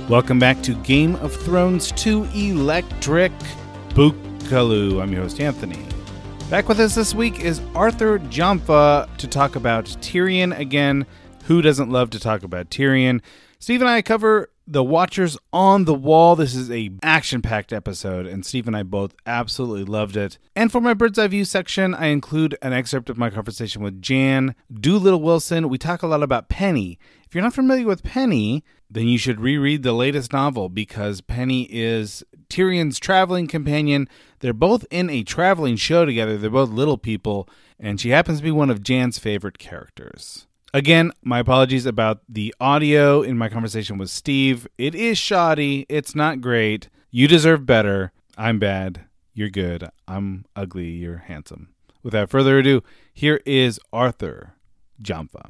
Welcome back to Game of Thrones 2 Electric Bookaloo. I'm your host, Anthony. Back with us this week is Arthur Jamfa to talk about Tyrion again. Who doesn't love to talk about Tyrion? Steve and I cover The Watchers on the Wall. This is a action-packed episode, and Steve and I both absolutely loved it. And for my Bird's Eye View section, I include an excerpt of my conversation with Jan Doolittle Wilson. We talk a lot about Penny. If you're not familiar with Penny, then you should reread the latest novel because Penny is Tyrion's traveling companion. They're both in a traveling show together. They're both little people, and she happens to be one of Jan's favorite characters. Again, my apologies about the audio in my conversation with Steve. It is shoddy. It's not great. You deserve better. I'm bad. You're good. I'm ugly. You're handsome. Without further ado, here is Arthur Jamfa.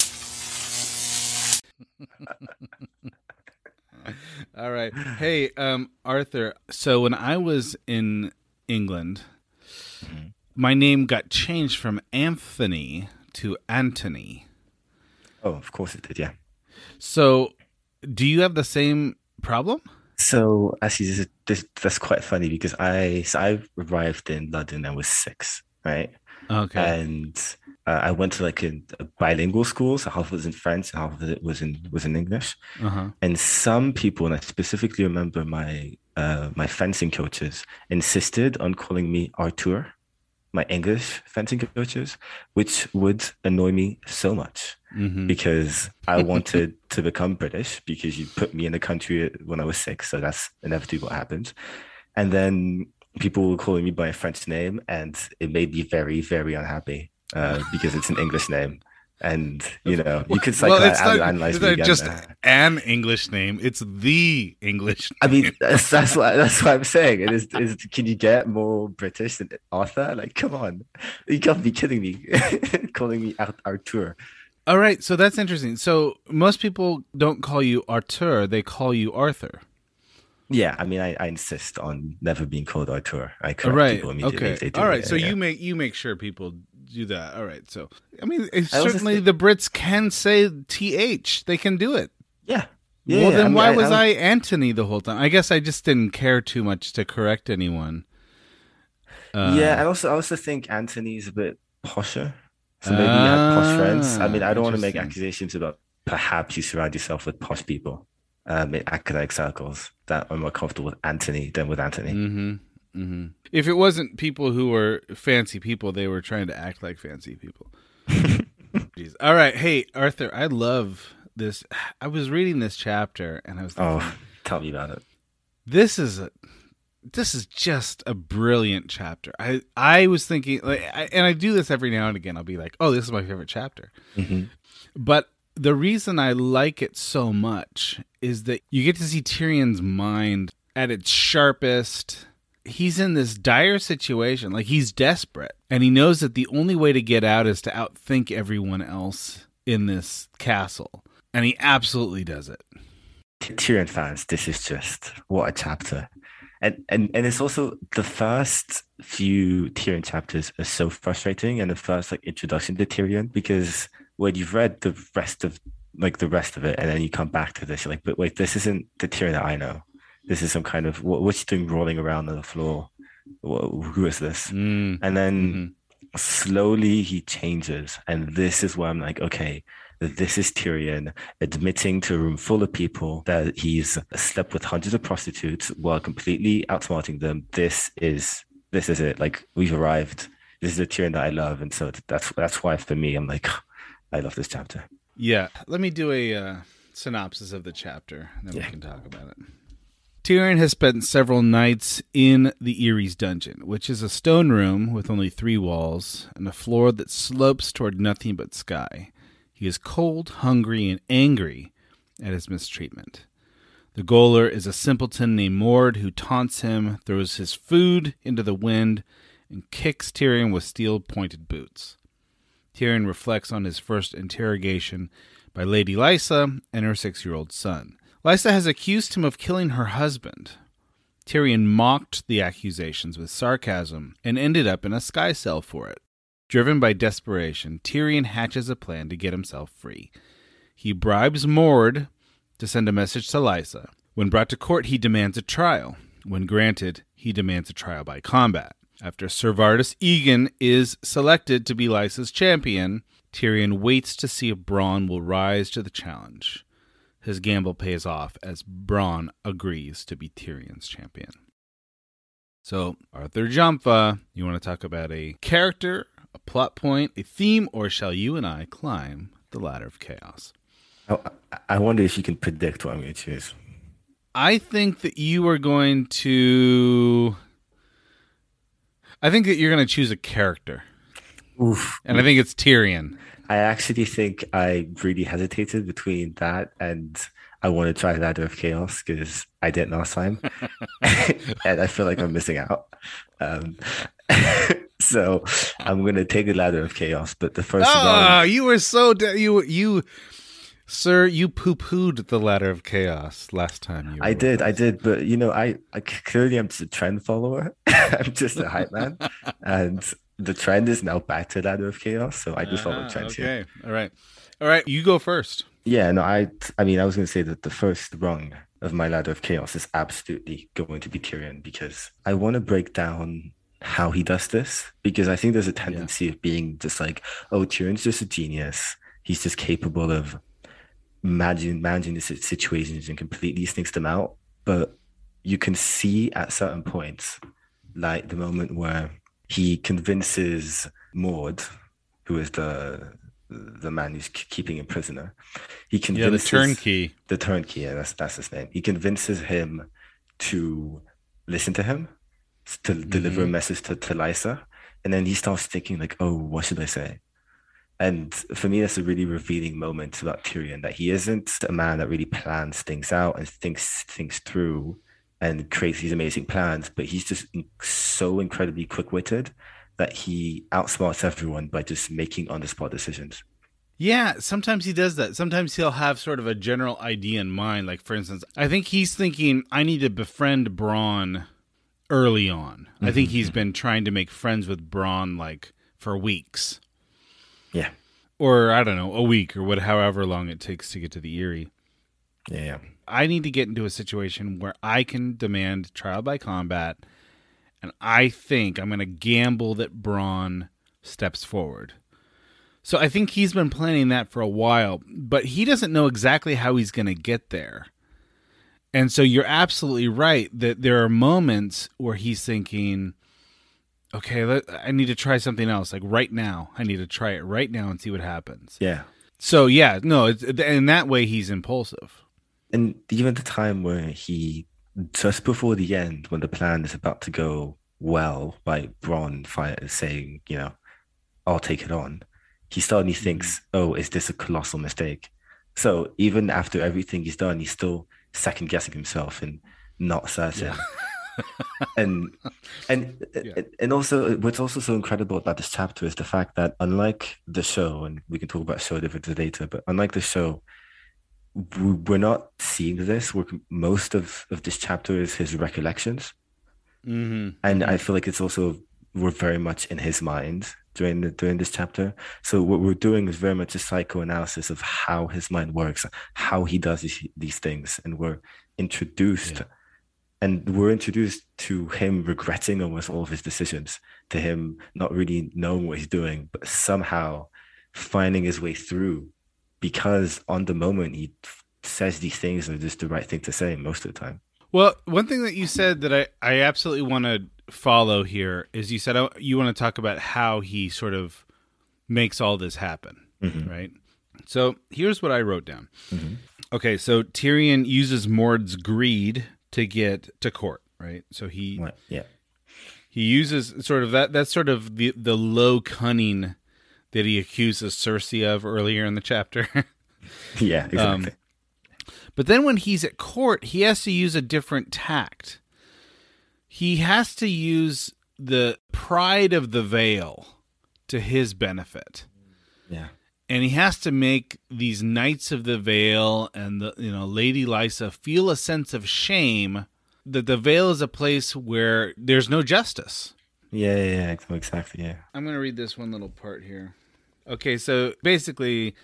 All right. Hey, Arthur. So when I was in England, my name got changed from Anthony to Anthony. Oh, of course it did, yeah. So do you have the same problem? So actually, that's quite funny because I arrived in London and was 6, right? Okay. And I went to like a bilingual school, so half of it was in French and half of it was in English. Uh-huh. And some people, and I specifically remember my fencing coaches, insisted on calling me Arthur, my English fencing coaches, which would annoy me so much because I wanted to become British because you put me in the country when I was 6, so that's inevitably what happened. And then people were calling me by a French name, and it made me very, very unhappy because it's an English name. And, you know, you could it's not just an English name. It's the English name. I mean, that's what I'm saying. It is, can you get more British than Arthur? Like, come on. You can't be kidding me. Calling me Arthur. All right, so that's interesting. So most people don't call you Arthur. They call you Arthur. Yeah, I mean, I insist on never being called Arthur. I correct people immediately if they do. All right, so yeah. you make sure people do that. All right, so I mean, certainly the Brits can say TH. They can do it. Yeah. Well, then why was I Anthony the whole time? I guess I just didn't care too much to correct anyone. Yeah, and I also think Anthony's a bit posher. So maybe you had posh friends. I mean, I don't want to make accusations about perhaps you surround yourself with posh people in academic circles that are more comfortable with Anthony than with Anthony. Mm-hmm. Mm-hmm. If it wasn't people who were fancy people, they were trying to act like fancy people. Jeez. All right. Hey, Arthur, I love this. I was reading this chapter and I was thinking, tell me about it. This is just a brilliant chapter. I was thinking, and I do this every now and again. I'll be like, oh, this is my favorite chapter. Mm-hmm. But the reason I like it so much is that you get to see Tyrion's mind at its sharpest. He's in this dire situation. Like, he's desperate. And he knows that the only way to get out is to outthink everyone else in this castle. And he absolutely does it. Tyrion fans, this is just, what a chapter. And it's also the first few Tyrion chapters are so frustrating, and the first introduction to Tyrion, because when you've read the rest of it, and then you come back to this, you're like, but wait, this isn't the Tyrion that I know. This is some kind of what's he doing rolling around on the floor? Who is this? And then slowly he changes, and this is where I'm like, okay, this is Tyrion admitting to a room full of people that he's slept with hundreds of prostitutes while completely outsmarting them. This is it. Like, we've arrived. This is the Tyrion that I love, and so that's why for me, I'm like, I love this chapter. Yeah, let me do a synopsis of the chapter, and then we can talk about it. Tyrion has spent several nights in the Eyries dungeon, which is a stone room with only 3 walls and a floor that slopes toward nothing but sky. He is cold, hungry, and angry at his mistreatment. The gaoler is a simpleton named Mord who taunts him, throws his food into the wind, and kicks Tyrion with steel-pointed boots. Tyrion reflects on his first interrogation by Lady Lysa and her 6-year-old son. Lysa has accused him of killing her husband. Tyrion mocked the accusations with sarcasm and ended up in a sky cell for it. Driven by desperation, Tyrion hatches a plan to get himself free. He bribes Mord to send a message to Lysa, When brought to court, he demands a trial. When granted, he demands a trial by combat. After Servardus Egan is selected to be Lysa's champion, Tyrion waits to see if Bronn will rise to the challenge. His gamble pays off as Bronn agrees to be Tyrion's champion. So, Arthur Jumpa, you want to talk about a character, a plot point, a theme, or shall you and I climb the ladder of chaos? I wonder if you can predict what I'm going to choose. I think that you are going to... I think that you're going to choose a character. Oof. And I think it's Tyrion. I actually think I really hesitated between that and I want to try Ladder of Chaos because I didn't last time. And I feel like I'm missing out. So I'm going to take the Ladder of Chaos. But the first round... you were so... Sir, you poo-pooed the Ladder of Chaos last time. I did. But, you know, I clearly I'm just a trend follower. I'm just a hype man. And the trend is now back to Ladder of Chaos. So I just follow trends here. Okay. All right. You go first. Yeah, no, I mean, I was going to say that the first rung of my Ladder of Chaos is absolutely going to be Tyrion because I want to break down how he does this because I think there's a tendency of being just like, oh, Tyrion's just a genius. He's just capable of managing the situations and completely sneaks them out. But you can see at certain points, like the moment where he convinces Maud, who is the man who's keeping him prisoner. He convinces the turnkey. Yeah, that's his name. He convinces him to listen to him, to deliver a message to Lysa, and then he starts thinking like, oh, what should I say? And for me, that's a really revealing moment about Tyrion, that he isn't a man that really plans things out and thinks things through and creates these amazing plans, but he's just so incredibly quick-witted that he outsmarts everyone by just making on-the-spot decisions. Yeah, sometimes he does that. Sometimes he'll have sort of a general idea in mind. Like, for instance, I think he's thinking, I need to befriend Bronn early on. I think he's been trying to make friends with Bronn, like, for weeks. Yeah. Or, I don't know, a week or however long it takes to get to the Eyrie. Yeah. I need to get into a situation where I can demand trial by combat, and I think I'm going to gamble that Bronn steps forward. So I think he's been planning that for a while, but he doesn't know exactly how he's going to get there. And so you're absolutely right that there are moments where he's thinking, okay, I need to try something else. Like right now, I need to try it right now and see what happens. Yeah. So yeah, no, in that way, he's impulsive. And even the time where he, just before the end, when the plan is about to go well, by Bronn saying, you know, I'll take it on, he suddenly thinks, oh, is this a colossal mistake? So even after everything he's done, he's still second guessing himself and not certain. Yeah. and also what's also so incredible about this chapter is the fact that unlike the show, and we can talk about show differences later, but unlike the show, we're not seeing this. Most of this chapter is his recollections. And I feel like it's also, we're very much in his mind during this chapter. So what we're doing is very much a psychoanalysis of how his mind works, how he does these things. And we're introduced to him regretting almost all of his decisions, to him not really knowing what he's doing, but somehow finding his way through, because on the moment he says these things are just the right thing to say most of the time. Well, one thing that you said that I absolutely want to follow here is you said you want to talk about how he sort of makes all this happen, right? So here's what I wrote down. Okay, so Tyrion uses Mord's greed to get to court, right? So he uses sort of that's sort of the low cunning that he accuses Cersei of earlier in the chapter. Yeah, exactly. But then when he's at court, he has to use a different tact. He has to use the pride of the Vale to his benefit. Yeah. And he has to make these Knights of the Vale and Lady Lysa feel a sense of shame that the Vale is a place where there's no justice. Yeah, exactly, yeah. I'm going to read this one little part here. Okay, so basically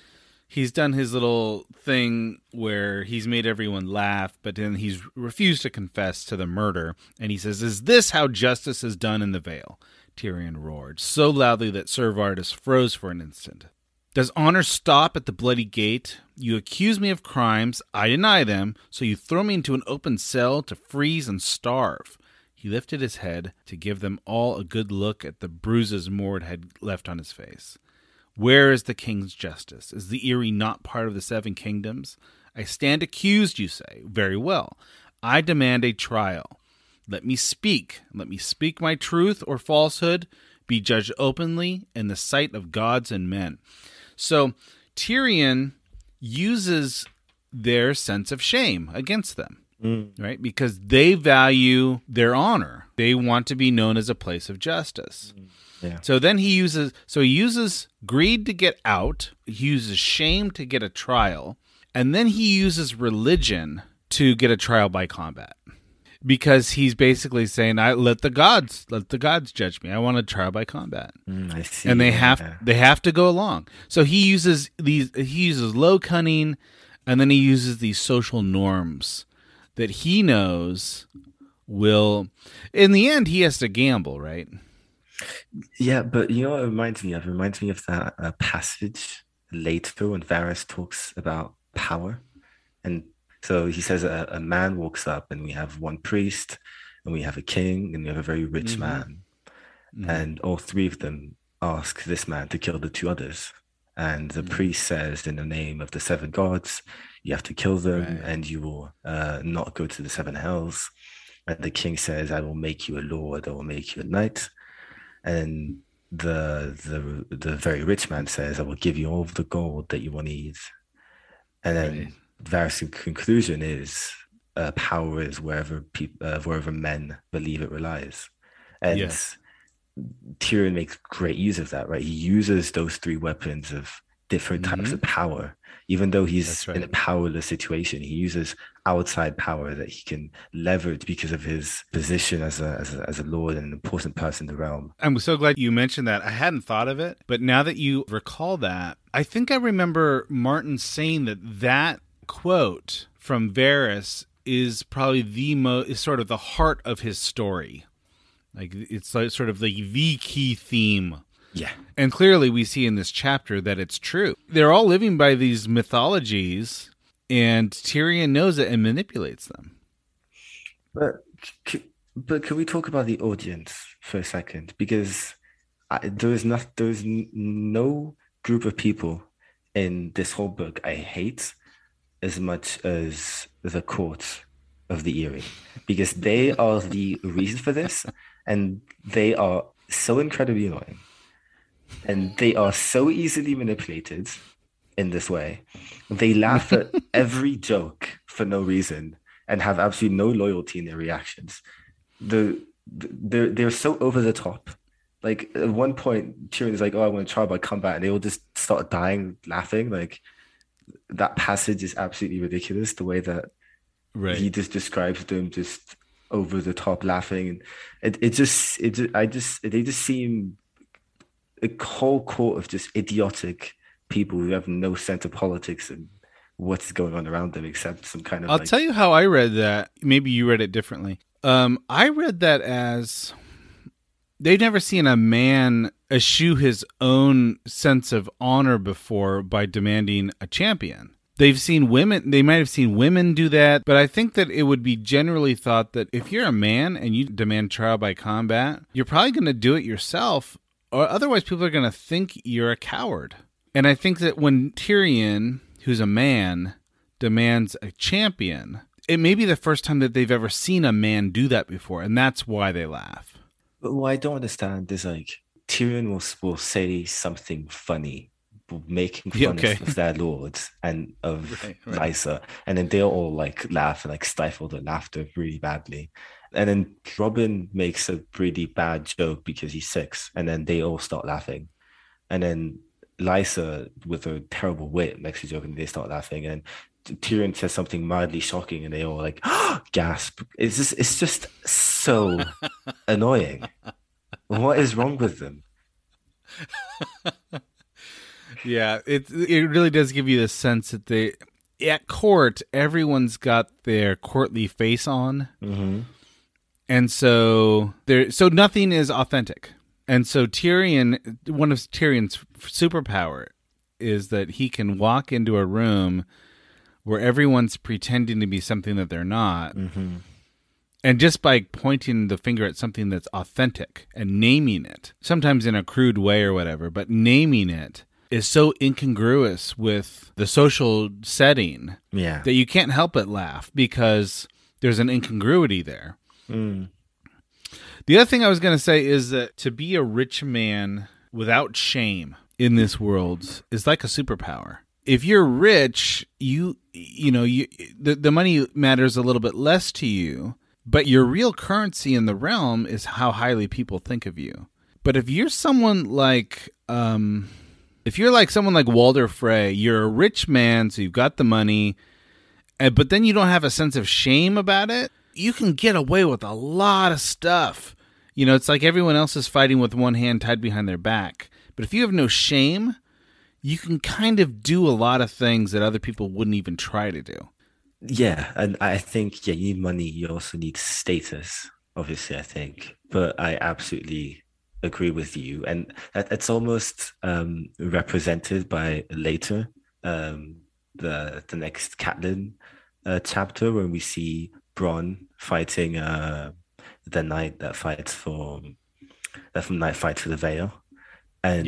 he's done his little thing where he's made everyone laugh, but then he's refused to confess to the murder. And he says, "Is this how justice is done in the Vale?" Tyrion roared, so loudly that Ser Vardis froze for an instant. "Does honor stop at the bloody gate? You accuse me of crimes, I deny them, so you throw me into an open cell to freeze and starve." He lifted his head to give them all a good look at the bruises Mord had left on his face. "Where is the king's justice? Is the Eyrie not part of the Seven Kingdoms? I stand accused, you say. Very well. I demand a trial. Let me speak. Let me speak my truth or falsehood. Be judged openly in the sight of gods and men." So Tyrion uses their sense of shame against them, right? Because they value their honor. They want to be known as a place of justice. Yeah. So then he uses greed to get out. He uses shame to get a trial. And then he uses religion to get a trial by combat. Because he's basically saying, let the gods judge me. I want a trial by combat. I see. And they have to go along. So he uses low cunning, and then he uses these social norms that he knows will, in the end, he has to gamble, right? Yeah, but you know what it reminds me of? It reminds me of that passage later when Varys talks about power. And so he says a man walks up, and we have one priest, and we have a king, and we have a very rich man. And all three of them ask this man to kill the two others. And the priest says, in the name of the seven gods, you have to kill them, and you will not go to the seven hells. And the king says, I will make you a lord, I will make you a knight. And the very rich man says, I will give you all of the gold that you will need. And then Varys' conclusion is power is wherever men believe it relies. And Tyrion makes great use of that, right? He uses those three weapons of different types of power. Even though he's in a powerless situation, he uses outside power that he can leverage because of his position as a lord and an important person in the realm. I'm so glad you mentioned that. I hadn't thought of it, but now that you recall that, I think I remember Martin saying that quote from Varys is probably is sort of the heart of his story. Like it's like sort of the key theme. Yeah. And clearly we see in this chapter that it's true. They're all living by these mythologies, and Tyrion knows it and manipulates them. But can we talk about the audience for a second? Because there's no group of people in this whole book I hate as much as the court of the Eyrie, because they are the reason for this, and they are so incredibly annoying. And they are so easily manipulated in this way. They laugh at every joke for no reason and have absolutely no loyalty in their reactions. They're so over the top. Like at one point, Tyrion's like, "Oh, I want to try by combat," and they all just start dying laughing. Like that passage is absolutely ridiculous. The way that he just describes them just over the top laughing, and they just seem a whole court of just idiotic people who have no sense of politics and what's going on around them except some kind of... I'll tell you how I read that. Maybe you read it differently. I read that as they've never seen a man eschew his own sense of honor before by demanding a champion. They've seen women, they might have seen women do that, but I think that it would be generally thought that if you're a man and you demand trial by combat, you're probably going to do it yourself, or otherwise people are going to think you're a coward. And I think that when Tyrion, who's a man, demands a champion, it may be the first time that they've ever seen a man do that before, and that's why they laugh. But what I don't understand is like Tyrion will say something funny, making fun of their lords and of Lysa, and then they'll all like laugh and like stifle the laughter really badly. And then Robin makes a really bad joke because he's 6, and then they all start laughing. And then Lysa, with a terrible wit, makes a joke and they start laughing. And Tyrion says something mildly shocking and they all like gasp. It's just so annoying. What is wrong with them? Yeah, it really does give you the sense that at court everyone's got their courtly face on, and so nothing is authentic. And so Tyrion, one of Tyrion's superpower is that he can walk into a room where everyone's pretending to be something that they're not. And just by pointing the finger at something that's authentic and naming it, sometimes in a crude way or whatever, but naming it is so incongruous with the social setting that you can't help but laugh because there's an incongruity there. The other thing I was going to say is that to be a rich man without shame in this world is like a superpower. If you're rich, the money matters a little bit less to you, but your real currency in the realm is how highly people think of you. But if you're someone like someone like Walder Frey, you're a rich man, so you've got the money, but then you don't have a sense of shame about it, you can get away with a lot of stuff. It's like everyone else is fighting with one hand tied behind their back. But if you have no shame, you can kind of do a lot of things that other people wouldn't even try to do. Yeah, and I think, you need money. You also need status, obviously, I think. But I absolutely agree with you. And it's almost represented by later, the next Catelyn chapter, when we see Bronn fighting the knight that fights from Night fights for the Vale. And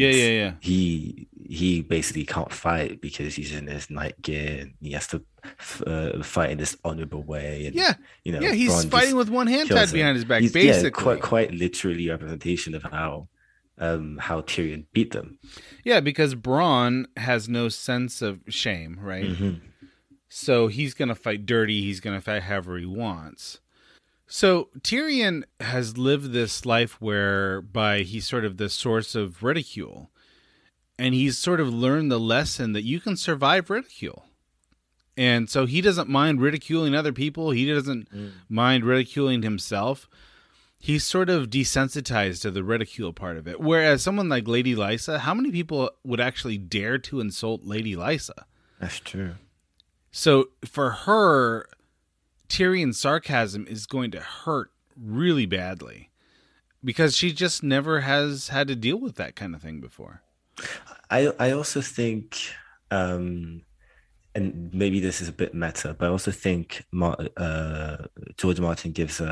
he basically can't fight because he's in his night gear and he has to fight in this honorable way. And, he's Bronn fighting with one hand tied behind his back, basically. Quite literally representation of how Tyrion beat them. Yeah, because Bronn has no sense of shame, right? So he's going to fight dirty. He's going to fight however he wants. So Tyrion has lived this life whereby he's sort of the source of ridicule. And he's sort of learned the lesson that you can survive ridicule. And so he doesn't mind ridiculing other people. He doesn't mind ridiculing himself. He's sort of desensitized to the ridicule part of it. Whereas someone like Lady Lysa, how many people would actually dare to insult Lady Lysa? That's true. So for her, Tyrion's sarcasm is going to hurt really badly because she just never has had to deal with that kind of thing before. I also think, and maybe this is a bit meta, but I also think George Martin gives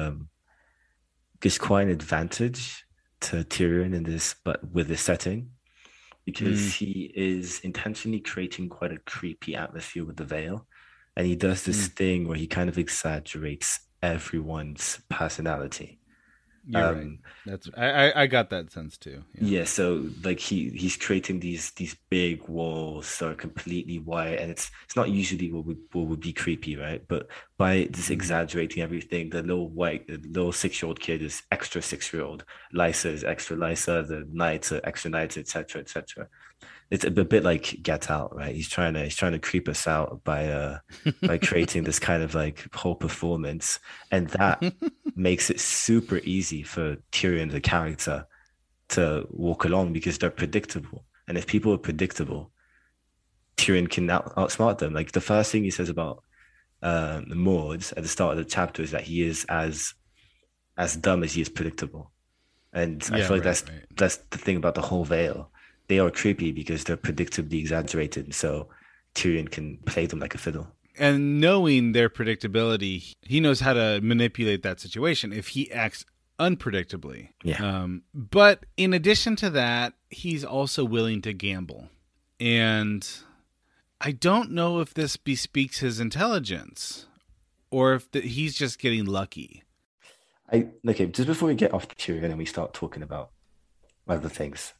quite an advantage to Tyrion in this, but with this setting, because he is intentionally creating quite a creepy atmosphere with the Vale. And he does this thing where he kind of exaggerates everyone's personality. You're right. That's I got that sense too. Yeah, so like he's creating these big walls that are completely white, and it's not usually what would be creepy, right? But by just exaggerating everything, the little 6-year-old kid is extra 6-year-old, Lysa is extra Lysa, the knights are extra knights, etc., etc. It's a bit like Get Out, right? He's trying to creep us out by creating this kind of like whole performance, and that makes it super easy for Tyrion the character to walk along because they're predictable. And if people are predictable, Tyrion can outsmart them. Like the first thing he says about Maud at the start of the chapter is that he is as dumb as he is predictable, and I feel like that's the thing about the whole Vale. They are creepy because they're predictably exaggerated, so Tyrion can play them like a fiddle. And knowing their predictability, he knows how to manipulate that situation if he acts unpredictably. Yeah. But in addition to that, he's also willing to gamble. And I don't know if this bespeaks his intelligence or if he's just getting lucky. Okay, just before we get off Tyrion and we start talking about other things.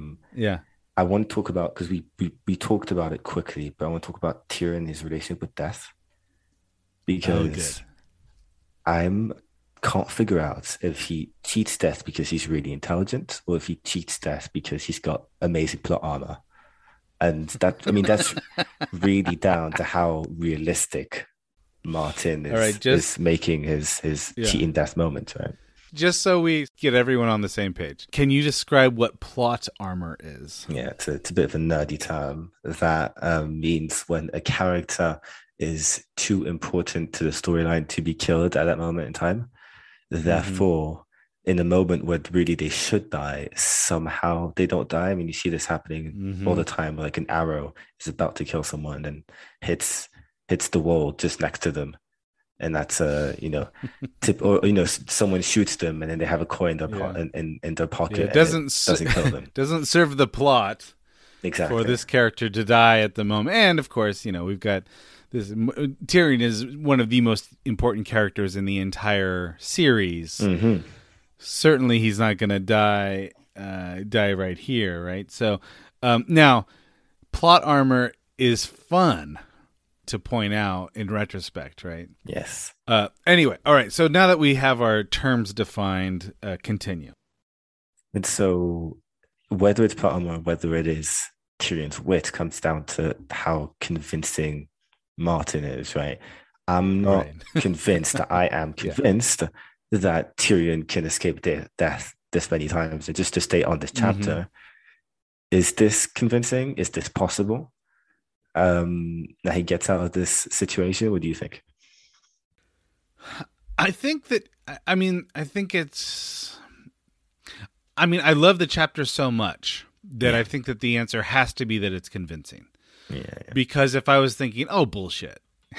I want to talk about, because we talked about it quickly, but I want to talk about Tyrion, his relationship with death, because I can't figure out if he cheats death because he's really intelligent or if he cheats death because he's got amazing plot armor. And that's really down to how realistic Martin is making his cheating death moment, right? just so we get everyone on the same page. Can you describe what plot armor is? Yeah, it's a bit of a nerdy term that means when a character is too important to the storyline to be killed at that moment in time. Therefore, in a moment where really they should die, somehow they don't die. I mean, you see this happening all the time. Like an arrow is about to kill someone and hits the wall just next to them. And that's someone shoots them and then they have a coin in their pocket. Yeah, it doesn't kill them. Doesn't serve the plot for this character to die at the moment. And of course, we've got this. Tyrion is one of the most important characters in the entire series. Certainly, he's not going to die right here, right? So now, plot armor is fun to point out in retrospect, right? Yes. Anyway, all right. So now that we have our terms defined, continue. And so, whether it's plot armor, whether it is Tyrion's wit, comes down to how convincing Martin is, right? I'm not convinced that I am convinced that Tyrion can escape death this many times. And just to stay on this chapter, is this convincing? Is this possible? That he gets out of this situation? What do you think? I love the chapter so much that I think that the answer has to be that it's convincing. Yeah. Because if I was thinking, oh, bullshit.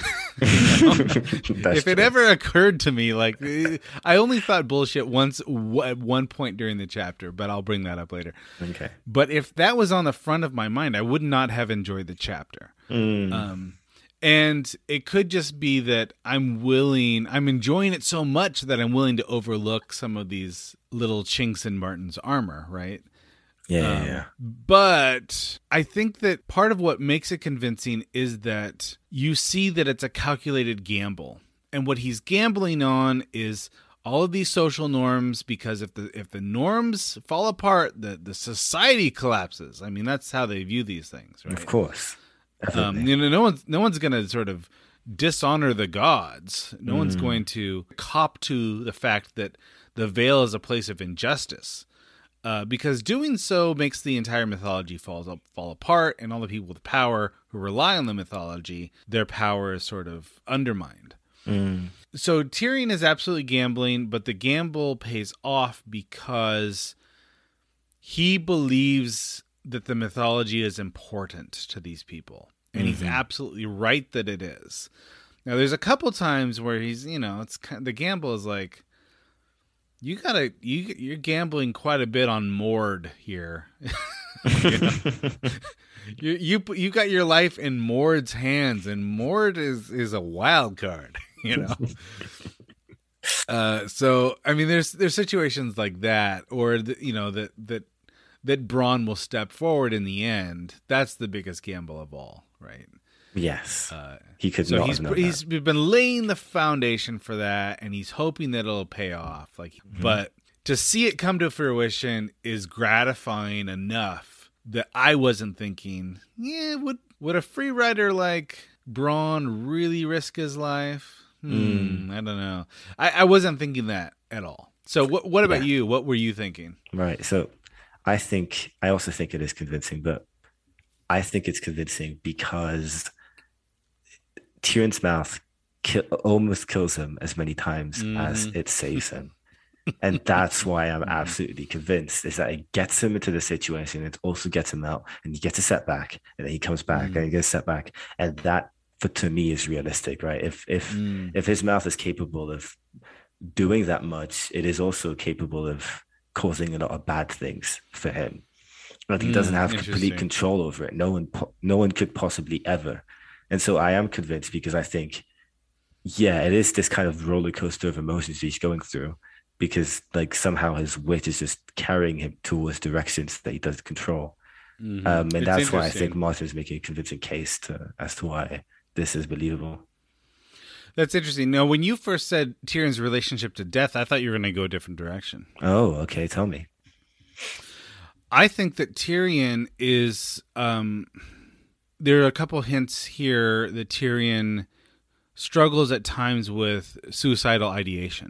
If it ever occurred to me, like, I only thought bullshit once at one point during the chapter, but I'll bring that up later. Okay. But if that was on the front of my mind, I would not have enjoyed the chapter. And it could just be that I'm enjoying it so much that I'm willing to overlook some of these little chinks in Martin's armor, right? Yeah. But I think that part of what makes it convincing is that you see that it's a calculated gamble. And what he's gambling on is all of these social norms, because if the norms fall apart, the society collapses. I mean, that's how they view these things, right? Of course. No one's going to sort of dishonor the gods. No one's going to cop to the fact that the Vale is a place of injustice. Because doing so makes the entire mythology fall apart, and all the people with power who rely on the mythology, their power is sort of undermined. So Tyrion is absolutely gambling, but the gamble pays off because he believes that the mythology is important to these people, and he's absolutely right that it is. Now, there's a couple times where he's, it's the gamble is like, you're gambling quite a bit on Mord here. You got your life in Mord's hands, and Mord is a wild card, So I mean, there's situations like that, or that Bronn will step forward in the end. That's the biggest gamble of all, right? Yes. He could not have known he's been laying the foundation for that, and he's hoping that it'll pay off. But to see it come to fruition is gratifying enough that I wasn't thinking, would a free rider like Bronn really risk his life? I don't know. I wasn't thinking that at all. So what about you? What were you thinking? Right. So I also think it is convincing, but I think it's convincing because Tyrion's mouth almost kills him as many times as it saves him. And that's why I'm absolutely convinced, is that it gets him into the situation. It also gets him out, and he gets a setback, and then he comes back and he gets a setback. And that, to me, is realistic, right? If his mouth is capable of doing that much, it is also capable of causing a lot of bad things for him. But he doesn't have complete control over it. No one could possibly ever. And so I am convinced, because I think, it is this kind of roller coaster of emotions he's going through, because like somehow his wit is just carrying him towards directions that he doesn't control. And that's why I think Martin's making a convincing case as to why this is believable. That's interesting. Now, when you first said Tyrion's relationship to death, I thought you were going to go a different direction. Oh, okay. Tell me. I think that Tyrion is... there are a couple hints here that Tyrion struggles at times with suicidal ideation.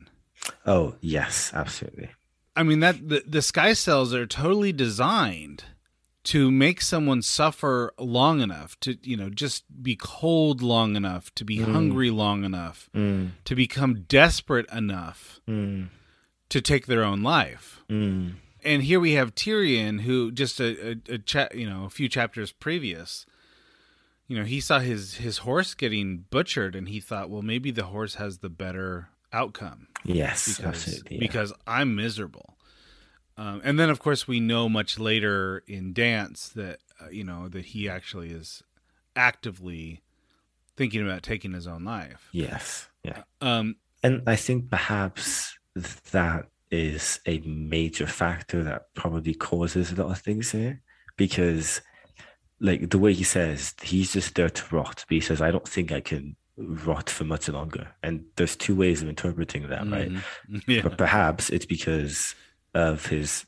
Oh, yes, absolutely. I mean, that the sky cells are totally designed to make someone suffer long enough to, just be cold long enough, to be Mm, hungry long enough, mm, to become desperate enough mm, to take their own life. mm. And here we have Tyrion, who just a few chapters previous, he saw his horse getting butchered, and he thought, well, maybe the horse has the better outcome Yes, because absolutely. Yeah. because I'm miserable. And then, of course, we know much later in Dance that that he actually is actively thinking about taking his own life. Yes. Yeah. Um, And I think perhaps that is a major factor that probably causes a lot of things here because like the way he says he's just there to rot, but he says, I don't think I can rot for much longer. And there's two ways of interpreting that, right? Yeah, But perhaps it's because of his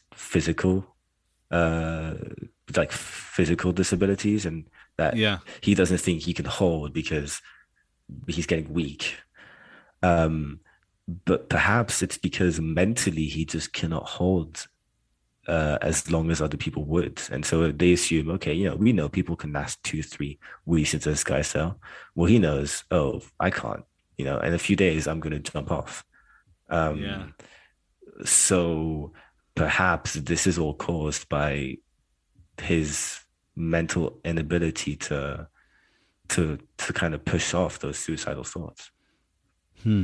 uh physical disabilities and that yeah, he doesn't think he can hold because he's getting weak. Um, but perhaps it's because mentally he just cannot hold as long as other people would. And so they assume, okay, we know people can last 2, 3 weeks into a sky cell. Well, he knows, oh, I can't, in a few days I'm going to jump off. yeah. Um, so perhaps this is all caused by his mental inability to kind of push off those suicidal thoughts. Hmm.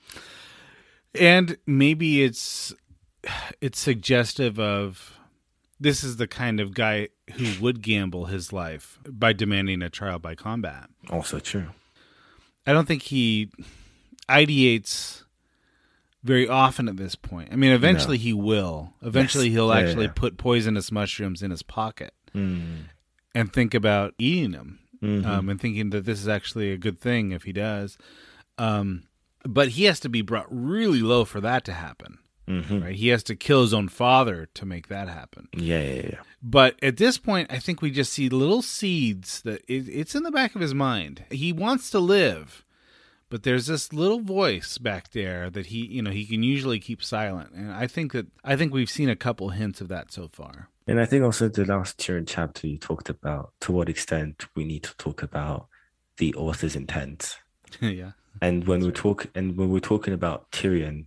And maybe it's suggestive of this is the kind of guy who would gamble his life by demanding a trial by combat. Also true. I don't think he ideates very often at this point. I mean, eventually No. he will. Eventually Yes. he'll Yeah, actually yeah. put poisonous mushrooms in his pocket Mm. and think about eating them, Hmm. and thinking that this is actually a good thing if he does. Um, but he has to be brought really low for that to happen. Hmm. Right? He has to kill his own father to make that happen. Yeah, yeah, yeah. But at this point, I think we just see little seeds that it's in the back of his mind. He wants to live, but there's this little voice back there that he can usually keep silent. And I think we've seen a couple hints of that so far. And I think also the last Turin chapter you talked about to what extent we need to talk about the author's intent. Yeah. And when That's we're talking about Tyrion,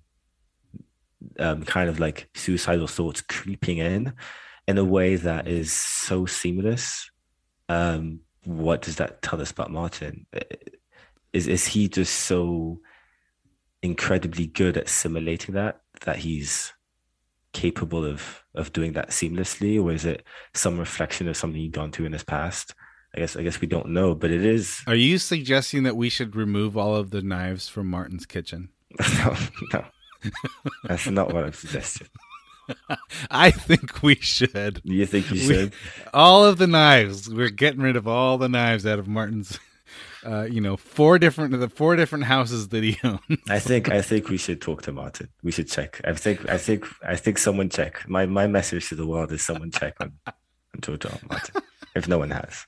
kind of like suicidal thoughts creeping in a way that is so seamless. What does that tell us about Martin? Is he just so incredibly good at simulating that he's capable of doing that seamlessly, or is it some reflection of something he'd gone through in his past? I guess we don't know, but it is. Are you suggesting that we should remove all of the knives from Martin's kitchen? No, no, that's not what I'm suggesting. I think we should. You think you should? All of the knives. We're getting rid of all the knives out of Martin's. Four different houses that he owns. I think we should talk to Martin. We should check. I think someone check. My message to the world is someone check on George R. R. Martin. If no one has.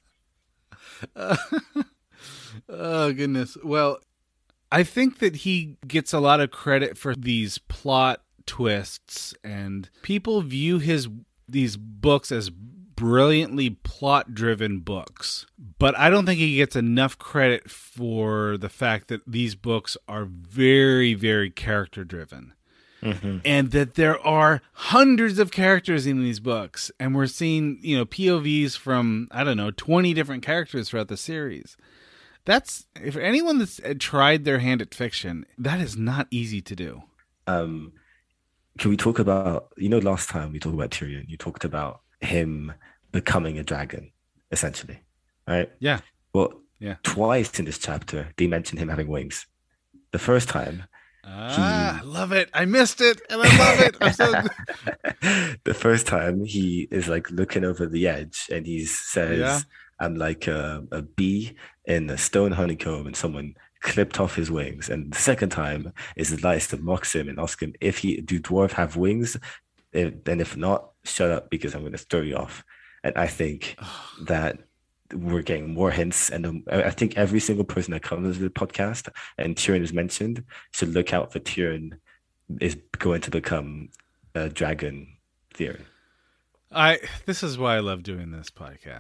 Oh goodness. Well, I think that he gets a lot of credit for these plot twists, and people view these books as brilliantly plot-driven books. But I don't think he gets enough credit for the fact that these books are very, very character-driven. Mm-hmm. And that there are hundreds of characters in these books, and we're seeing, POVs from, I don't know, 20 different characters throughout the series. That's, if anyone that's tried their hand at fiction, that is not easy to do. Can we talk about, last time we talked about Tyrion, you talked about him becoming a dragon, essentially, right? Yeah. Well, Yeah. twice in this chapter, they mention him having wings. The first time, I love it. I missed it, and I love it. I'm so the first time he is like looking over the edge and he says, Yeah. I'm like a bee in a stone honeycomb, and someone clipped off his wings. And the second time is Elias mocks him and asks him if do dwarf have wings? And if not, shut up because I'm going to throw you off. And I think that we're getting more hints. And I think every single person that comes to the podcast and Tyrion is mentioned should look out for Tyrion is going to become a dragon theory. This is why I love doing this podcast.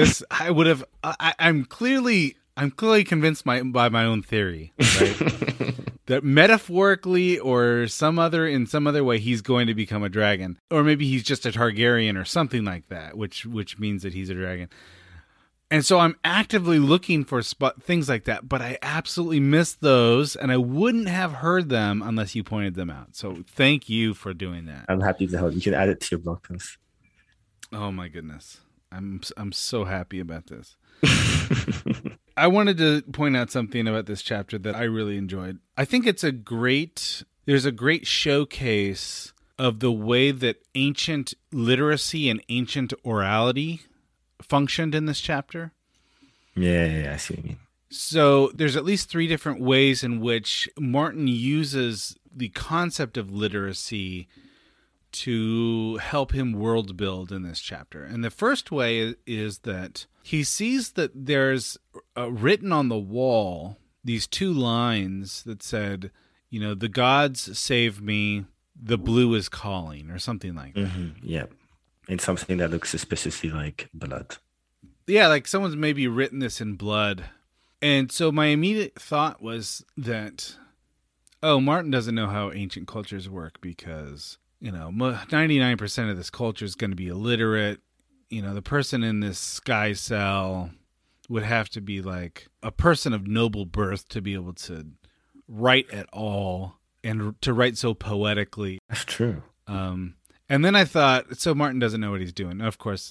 I'm clearly convinced by my own theory, right? That metaphorically or in some other way he's going to become a dragon, or maybe he's just a Targaryen or something like that, which means that he's a dragon. And so I'm actively looking for things like that, but I absolutely missed those, and I wouldn't have heard them unless you pointed them out. So thank you for doing that. I'm happy to help. You can add it to your blog post. Oh my goodness. I'm so happy about this. I wanted to point out something about this chapter that I really enjoyed. I think there's a great showcase of the way that ancient literacy and ancient orality functioned in this chapter. Yeah, I see what you mean. So there's at least 3 different ways in which Martin uses the concept of literacy to help him world build in this chapter. And the first way is that he sees that there's written on the wall these 2 lines that said, the gods save me, the blue is calling, or something like that. Mm-hmm. Yeah. And something that looks suspiciously like blood. Yeah, like someone's maybe written this in blood. And so my immediate thought was that, Martin doesn't know how ancient cultures work because 99% of this culture is going to be illiterate. The person in this sky cell would have to be like a person of noble birth to be able to write at all and to write so poetically. That's true. And then I thought, so Martin doesn't know what he's doing. Of course,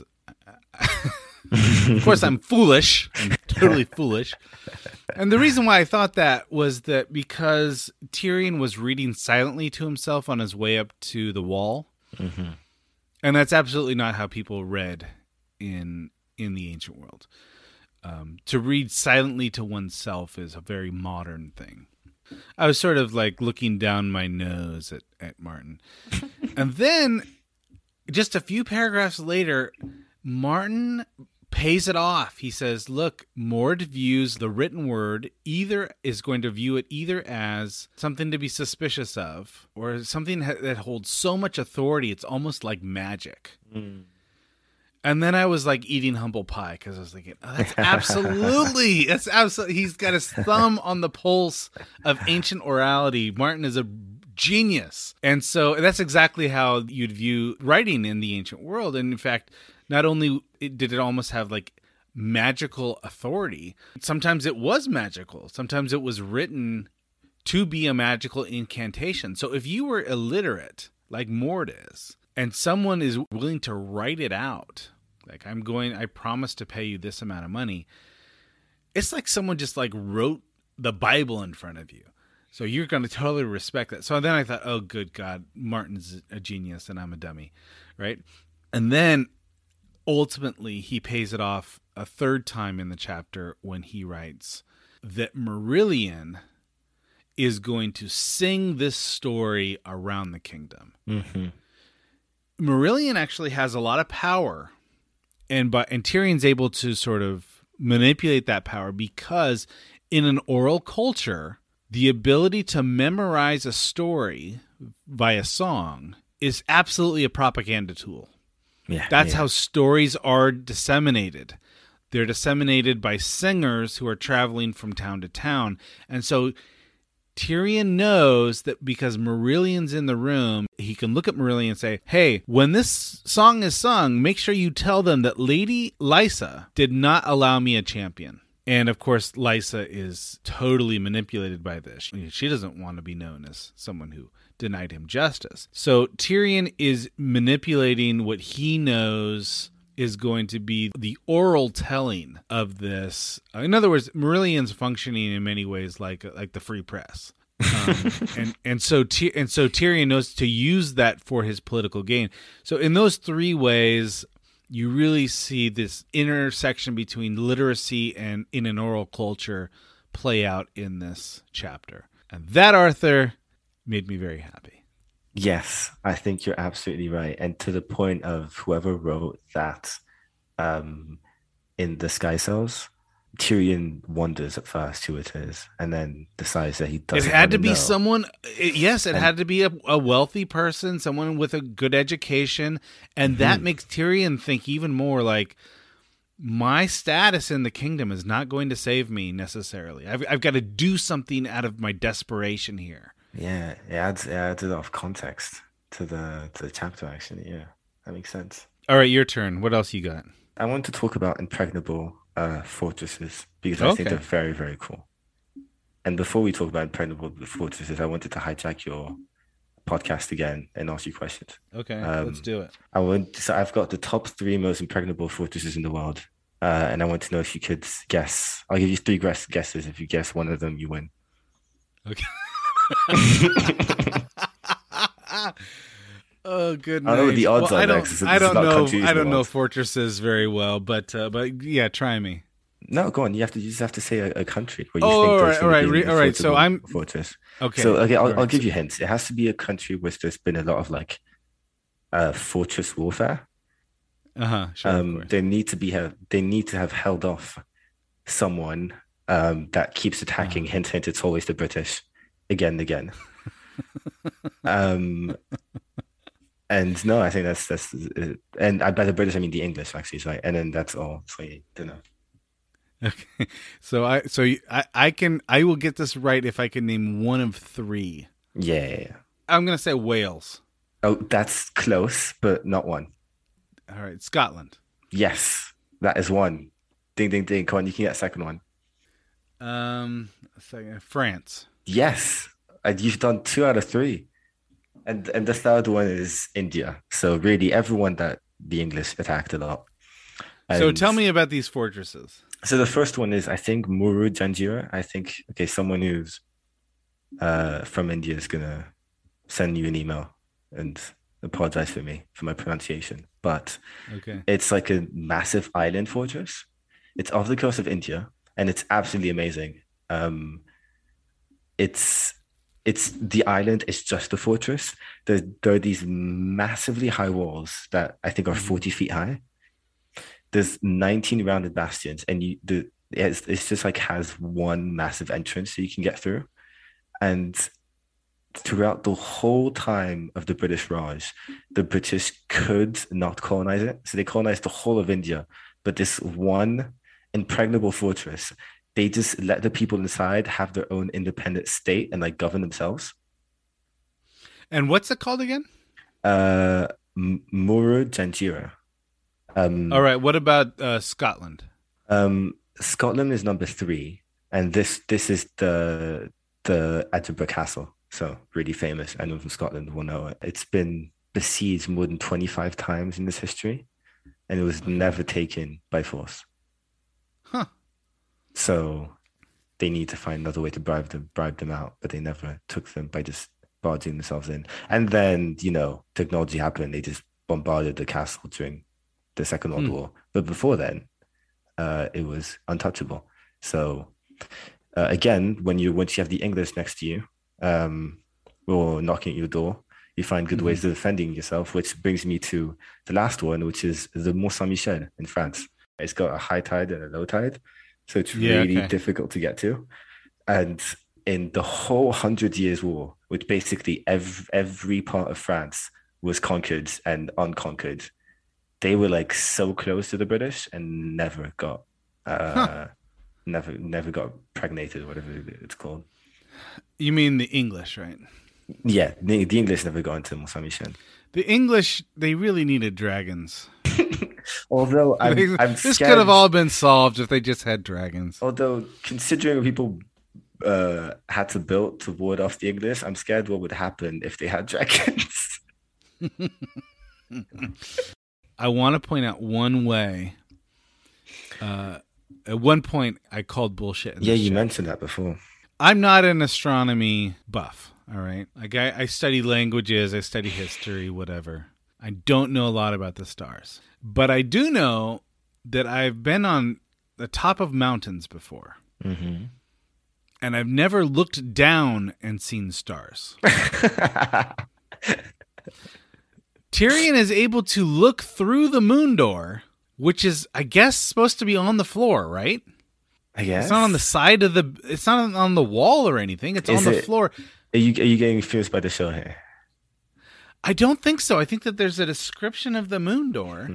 I'm foolish. I'm totally foolish. And the reason why I thought that was that because Tyrion was reading silently to himself on his way up to the wall. Mm-hmm. And that's absolutely not how people read in the ancient world. To read silently to oneself is a very modern thing. I was sort of like looking down my nose at Martin. And then just a few paragraphs later, Martin pays it off. He says, look, Mord views the written word is going to view it either as something to be suspicious of or something that holds so much authority it's almost like magic. Mm. And then I was like eating humble pie because I was thinking, that's absolutely, he's got his thumb on the pulse of ancient orality. Martin is a genius. And so that's exactly how you'd view writing in the ancient world. And in fact, not only did it almost have like magical authority, sometimes it was magical. Sometimes it was written to be a magical incantation. So if you were illiterate, like Mord is, and someone is willing to write it out, like I promise to pay you this amount of money, it's like someone just like wrote the Bible in front of you. So you're going to totally respect that. So then I thought, oh, good God, Martin's a genius and I'm a dummy, right? And then ultimately he pays it off a 3rd time in the chapter when he writes that Marillion is going to sing this story around the kingdom. Mm-hmm. Marillion actually has a lot of power, and Tyrion's able to sort of manipulate that power because in an oral culture, the ability to memorize a story via song is absolutely a propaganda tool. Yeah, that's how stories are disseminated. They're disseminated by singers who are traveling from town to town. And so Tyrion knows that because Marillion's in the room, he can look at Marillion and say, hey, when this song is sung, make sure you tell them that Lady Lysa did not allow me a champion. And of course, Lysa is totally manipulated by this. She doesn't want to be known as someone who denied him justice. So Tyrion is manipulating what he knows is going to be the oral telling of this. In other words, Marillion's functioning in many ways like the free press. And so Tyrion knows to use that for his political gain. So in those 3 ways, you really see this intersection between literacy and in an oral culture play out in this chapter. And that, Arthur, made me very happy. Yes, I think you're absolutely right. And to the point of whoever wrote that in the Sky Cells, Tyrion wonders at first who it is, and then decides that he It doesn't had want to be know. someone. Yes, it And- had to be a wealthy person, someone with a good education, and that makes Tyrion think even more like, my status in the kingdom is not going to save me necessarily. I've got to do something out of my desperation here. Yeah, it adds a lot of context to the chapter. Actually, yeah, that makes sense. All right, your turn. What else you got? I want to talk about impregnable fortresses because I think Okay. they're very, very cool. And before we talk about impregnable fortresses, I wanted to hijack your podcast again and ask you questions. Okay, Um, let's do it. So I've got the top 3 most impregnable fortresses in the world, and I want to know if you could guess. I'll give you 3 guesses. If you guess one of them, you win. Okay. Oh goodness! I don't know what the odds are I there, don't. 'cause it's I don't about know. countries in I the don't know world. fortresses very well, but yeah, try me. No, go on. You just have to say a country where you Oh, think all there's right, going all to right, be all right. So affordable I'm fortress. okay. So okay, all I'll right, give you hints. It has to be a country where there's been a lot of like fortress warfare. Sure, of course. They need to have held off someone that keeps attacking. Hint, hint. It's always the British, again and again. And no, I think that's and by the British I mean the English actually. So and then that's all. So you don't know. Okay, so I will get this right if I can name one of 3. Yeah. I'm gonna say Wales. Oh, that's close, but not one. All right, Scotland. Yes, that is one. Ding, ding, ding. Come on, you can get a second one. Second, France. Yes, and you've done 2 out of 3. And the third one is India. So really, everyone that the English attacked a lot. So And tell me about these fortresses. So the first one is, I think, Muru Janjira. I think, okay, someone who's from India is gonna send you an email and apologize for me for my pronunciation. But Okay. it's like a massive island fortress. It's off the coast of India, and it's absolutely amazing. It's the island is just a fortress. There are these massively high walls that I think are 40 feet high. There's 19 rounded bastions, and it's just like has one massive entrance so you can get through. And throughout the whole time of the British Raj, the British could not colonize it. So they colonized the whole of India, but this one impregnable fortress, they just let the people inside have their own independent state and like govern themselves. And what's it called again? Muru Janjira. All right. What about Scotland? Scotland is number 3, and this is the Edinburgh Castle. So really famous. Anyone from Scotland will know it. It's been besieged more than 25 times in this history, and it was never taken by force. Huh. So they need to find another way to bribe them out, but they never took them by just barging themselves in. And then, technology happened. They just bombarded the castle during the Second World War. But before then, it was untouchable. So again, once you have the English next to you, or knocking at your door, you find good ways of defending yourself, which brings me to the last one, which is the Mont Saint-Michel in France. It's got a high tide and a low tide, so it's really difficult to get to. And in the whole 100 Years' War, which basically every part of France was conquered and unconquered, they were like so close to the British and never got never got pregnated, or whatever it's called. You mean the English, right? Yeah, the English never got into Mont Saint-Michel. The English, they really needed dragons. Although I'm this scared, could have all been solved if they just had dragons. Although considering what people had to build to ward off the English, I'm scared what would happen if they had dragons. I want to point out one way. At one point, I called bullshit. Yeah, you mentioned that before. I'm not an astronomy buff, all right? Like I study languages, I study history, whatever. I don't know a lot about the stars. But I do know that I've been on the top of mountains before. Mm-hmm. And I've never looked down and seen stars. Tyrion is able to look through the moon door, which is, I guess, supposed to be on the floor, right? I guess It's not on the side of the. It's not on the wall or anything. It's on the floor. Are you getting confused by the show here? I don't think so. I think that there's a description of the moon door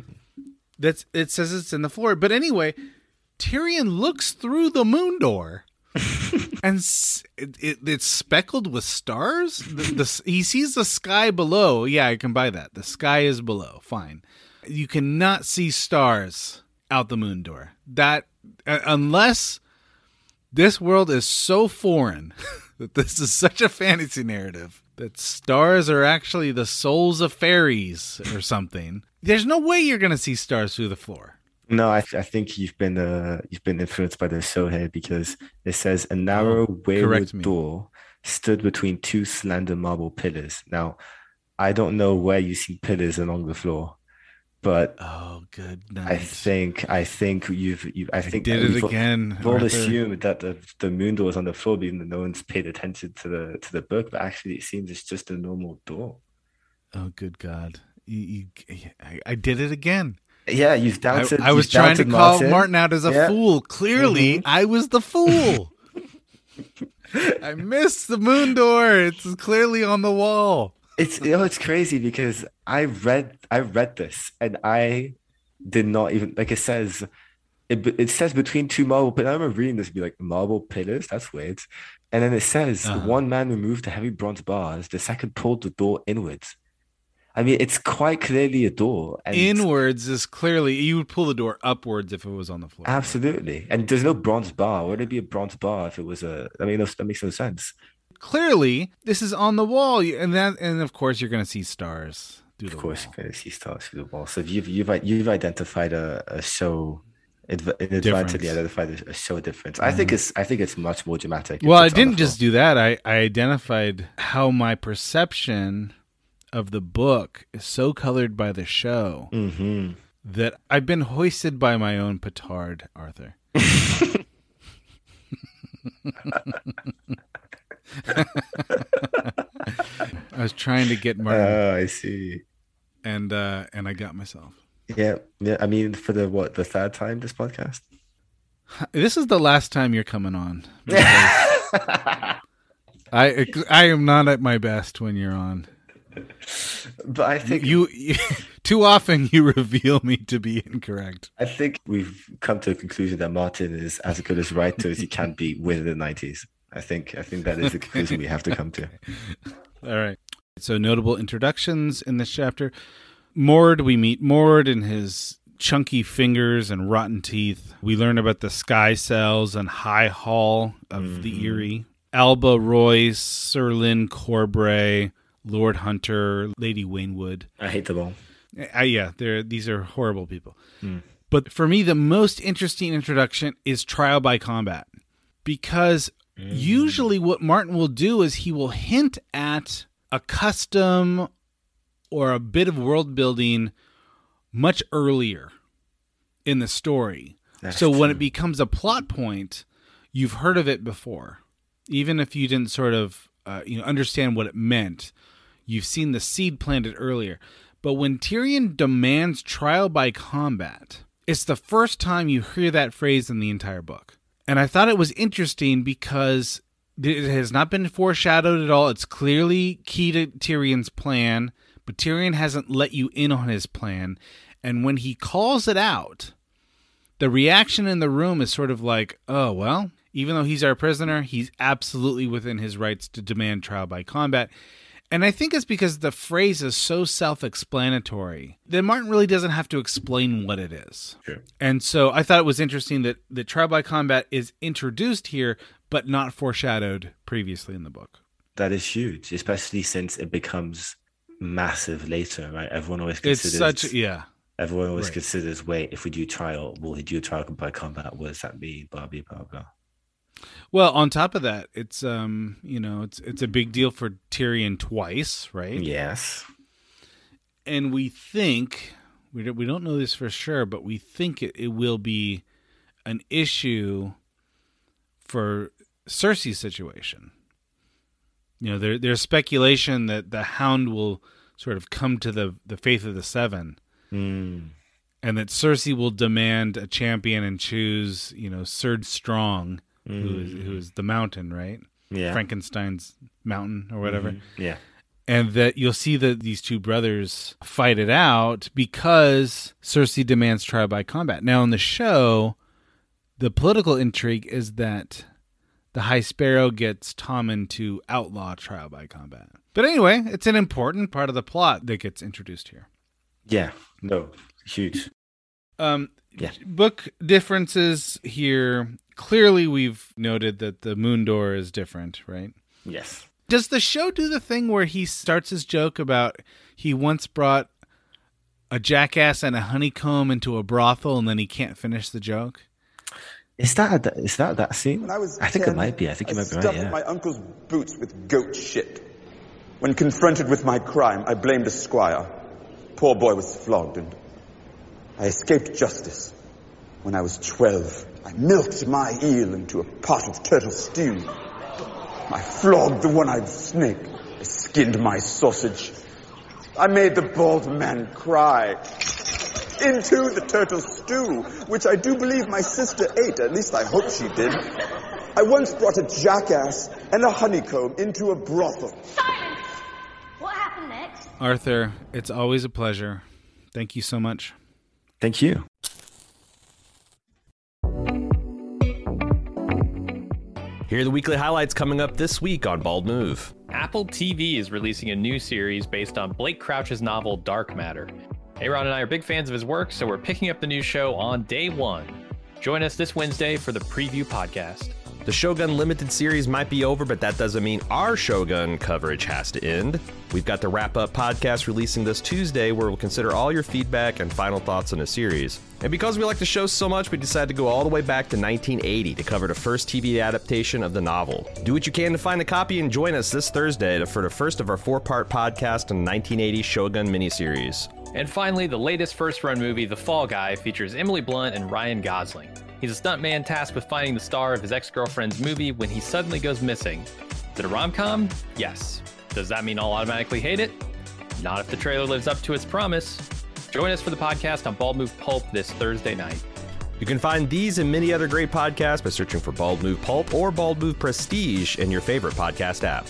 it says it's in the floor. But anyway, Tyrion looks through the moon door, and it's speckled with stars. He sees the sky below. Yeah, I can buy that. The sky is below. Fine. You cannot see stars out the moon door. That unless this world is so foreign that this is such a fantasy narrative that stars are actually the souls of fairies or something. There's no way you're going to see stars through the floor. No, I think you've been influenced by the show here, because it says a narrow wayward door stood between two slender marble pillars. Now, I don't know where you see pillars along the floor, but good night. I think you've did it again. We've all assumed that the moon door is on the floor, even though no one's paid attention to the book. But actually, it seems it's just a normal door. Oh, good God! I did it again. Yeah, you've doubted. I was trying to call Martin out as a fool. Clearly, I was the fool. I missed the moon door. It's clearly on the wall. It's crazy because I read this and I did not even, like, it says between two marble pillars. I remember reading this and be like, marble pillars? That's weird. And then it says one man removed the heavy bronze bars, the second pulled the door inwards. I mean, it's quite clearly a door. And inwards is clearly, you would pull the door upwards if it was on the floor. Absolutely. And there's no bronze bar. Would it be a bronze bar if it was that makes no sense. Clearly, this is on the wall, and of course you're going to see stars through the wall. Of course, you're going to see stars through the wall. So you've identified a show, inadvertently identified a show difference. I think it's much more dramatic. Well, I didn't just do that. I identified how my perception of the book is so colored by the show that I've been hoisted by my own petard, Arthur. I was trying to get Martin. Oh, I see. And I got myself. Yeah. I mean, for the third time this podcast? This is the last time you're coming on. I am not at my best when you're on. But I think you too often you reveal me to be incorrect. I think we've come to a conclusion that Martin is as good as writer as he can be with the 90s. I think that is the conclusion we have to come to. All right. So notable introductions in this chapter. We meet Mord and his chunky fingers and rotten teeth. We learn about the Sky Cells and High Hall of the Eyrie. Alba Royce, Sir Lynn Corbray, Lord Hunter, Lady Waynwood. I hate them all. Yeah, these are horrible people. But for me, the most interesting introduction is Trial by Combat. Because usually what Martin will do is he will hint at a custom or a bit of world building much earlier in the story. So when it becomes a plot point, you've heard of it before. Even if you didn't sort of understand what it meant, you've seen the seed planted earlier. But when Tyrion demands trial by combat, it's the first time you hear that phrase in the entire book. And I thought it was interesting because it has not been foreshadowed at all. It's clearly key to Tyrion's plan, but Tyrion hasn't let you in on his plan. And when he calls it out, the reaction in the room is sort of like, oh, well, even though he's our prisoner, he's absolutely within his rights to demand trial by combat. And I think it's because the phrase is so self-explanatory that Martin really doesn't have to explain what it is. Sure. And so I thought it was interesting that the trial by combat is introduced here, but not foreshadowed previously in the book. That is huge, especially since it becomes massive later, right? Everyone always considers... Everyone always considers, wait, if we do trial, will he do trial by combat? What does that mean? Blah, blah, blah, blah. Well, on top of that, it's it's a big deal for Tyrion twice, right? Yes. And we think we don't know this for sure, but we think it will be an issue for Cersei's situation. There's speculation that the Hound will sort of come to the Faith of the Seven. and that Cersei will demand a champion and choose, Serd Strong, who is the mountain, right? Yeah. Frankenstein's mountain or whatever. Mm-hmm. Yeah. And that you'll see that these two brothers fight it out because Cersei demands trial by combat. Now, in the show, the political intrigue is that the High Sparrow gets Tommen to outlaw trial by combat. But anyway, it's an important part of the plot that gets introduced here. Yeah. No. Huge. Book differences here. Clearly, we've noted that the moon door is different, right? Yes. Does the show do the thing where he starts his joke about he once brought a jackass and a honeycomb into a brothel and then he can't finish the joke? Is that scene? When I was I think 10, it might be. I think it might be right, stuffed yeah. my uncle's boots with goat shit. When confronted with my crime, I blamed a squire. Poor boy was flogged and I escaped justice. When I was 12, I milked my eel into a pot of turtle stew. I flogged the one-eyed snake. I skinned my sausage. I made the bald man cry. Into the turtle stew, which I do believe my sister ate. At least I hope she did. I once brought a jackass and a honeycomb into a brothel. Silence! What happened next? Arthur, it's always a pleasure. Thank you so much. Thank you. Here are the weekly highlights coming up this week on Bald Move. Apple TV is releasing a new series based on Blake Crouch's novel Dark Matter. Aaron and I are big fans of his work, so we're picking up the new show on day one. Join us this Wednesday for the preview podcast. The Shogun Limited series might be over, but that doesn't mean our Shogun coverage has to end. We've got the wrap-up podcast releasing this Tuesday, where we'll consider all your feedback and final thoughts on the series. And because we like the show so much, we decided to go all the way back to 1980 to cover the first TV adaptation of the novel. Do what you can to find a copy and join us this Thursday for the first of our 4-part podcast on the 1980 Shogun miniseries. And finally, the latest first-run movie, The Fall Guy, features Emily Blunt and Ryan Gosling. He's a stuntman tasked with finding the star of his ex-girlfriend's movie when he suddenly goes missing. Is it a rom-com? Yes. Does that mean I'll automatically hate it? Not if the trailer lives up to its promise. Join us for the podcast on Bald Move Pulp this Thursday night. You can find these and many other great podcasts by searching for Bald Move Pulp or Bald Move Prestige in your favorite podcast app.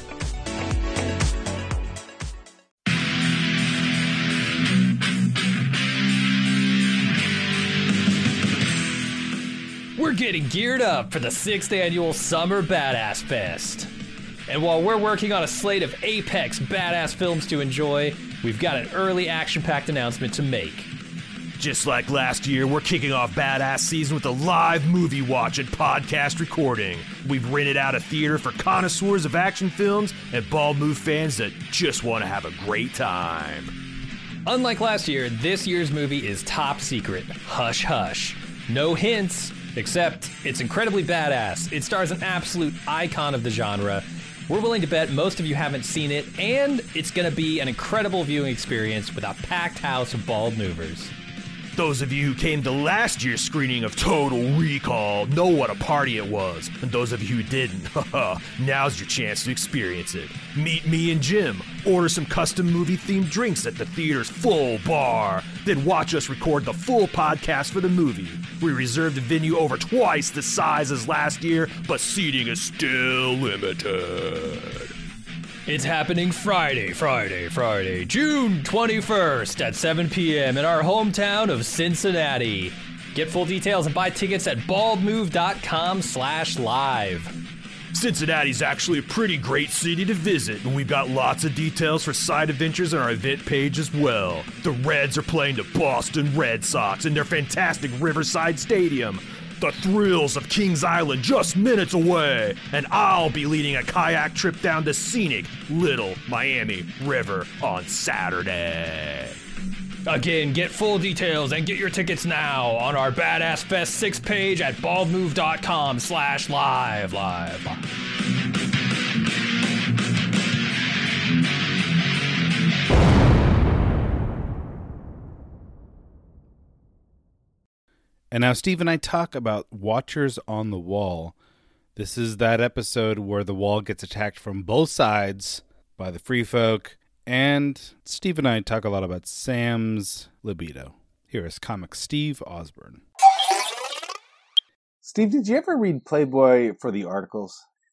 We're getting geared up for the 6th annual Summer Badass Fest. And while we're working on a slate of apex badass films to enjoy, we've got an early action-packed announcement to make. Just like last year, we're kicking off Badass Season with a live movie watch and podcast recording. We've rented out a theater for connoisseurs of action films and Bald Move fans that just want to have a great time. Unlike last year, this year's movie is top secret. Hush hush. No hints, except it's incredibly badass. It stars an absolute icon of the genre. We're willing to bet most of you haven't seen it, and it's going to be an incredible viewing experience with a packed house of bald movers. Those of you who came to last year's screening of Total Recall know what a party it was. And those of you who didn't, now's your chance to experience it. Meet me and Jim, order some custom movie-themed drinks at the theater's full bar, then watch us record the full podcast for the movie. We reserved a venue over twice the size as last year, but seating is still limited. It's happening Friday, June 21st at 7 p.m. in our hometown of Cincinnati. Get full details and buy tickets at baldmove.com/live. Cincinnati's actually a pretty great city to visit, and we've got lots of details for side adventures on our event page as well. The Reds are playing the Boston Red Sox in their fantastic Riverside Stadium. The thrills of Kings Island just minutes away, and I'll be leading a kayak trip down the scenic Little Miami River on Saturday. Again, get full details and get your tickets now on our Badass Fest 6 page at baldmove.com/live. And now Steve and I talk about Watchers on the Wall. This is that episode where the wall gets attacked from both sides by the free folk. And Steve and I talk a lot about Sam's libido. Here is comic Steve Osborne. Steve, did you ever read Playboy for the articles?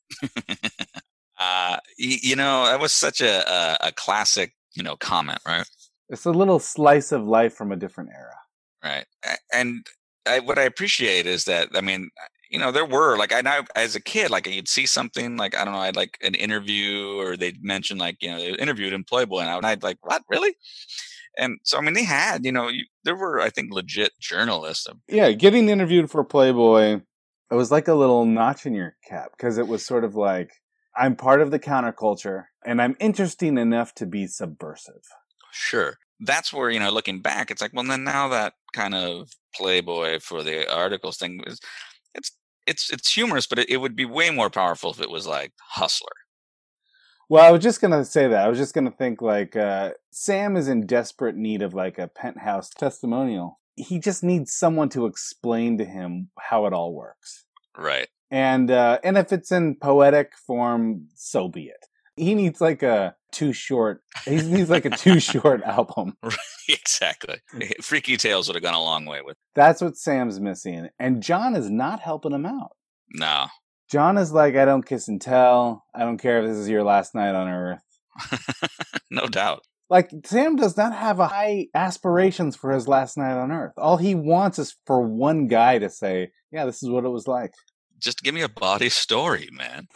That was such a classic, comment, right? It's a little slice of life from a different era. Right. And what I appreciate is that, there were as a kid, you'd see something like, I don't know, I'd like an interview or they'd mention they interviewed in Playboy and I'd like, what, really? And so, they had, there were, I think, legit journalists. Yeah, getting interviewed for Playboy, it was like a little notch in your cap because it was sort of like, I'm part of the counterculture and I'm interesting enough to be subversive. Sure. That's where, looking back, it's like, well, then now that kind of Playboy for the articles thing is, it's humorous, but it would be way more powerful if it was like Hustler. Well, I was just going to say that. I was just going to think Sam is in desperate need of like a Penthouse testimonial. He just needs someone to explain to him how it all works. Right. And if it's in poetic form, so be it. He needs like a Too Short album. Exactly. Freaky Tales would have gone a long way with. That's what Sam's missing. And John is not helping him out. No. John is like, I don't kiss and tell. I don't care if this is your last night on Earth. No doubt. Like, Sam does not have high aspirations for his last night on Earth. All he wants is for one guy to say, yeah, this is what it was like. Just give me a body story, man.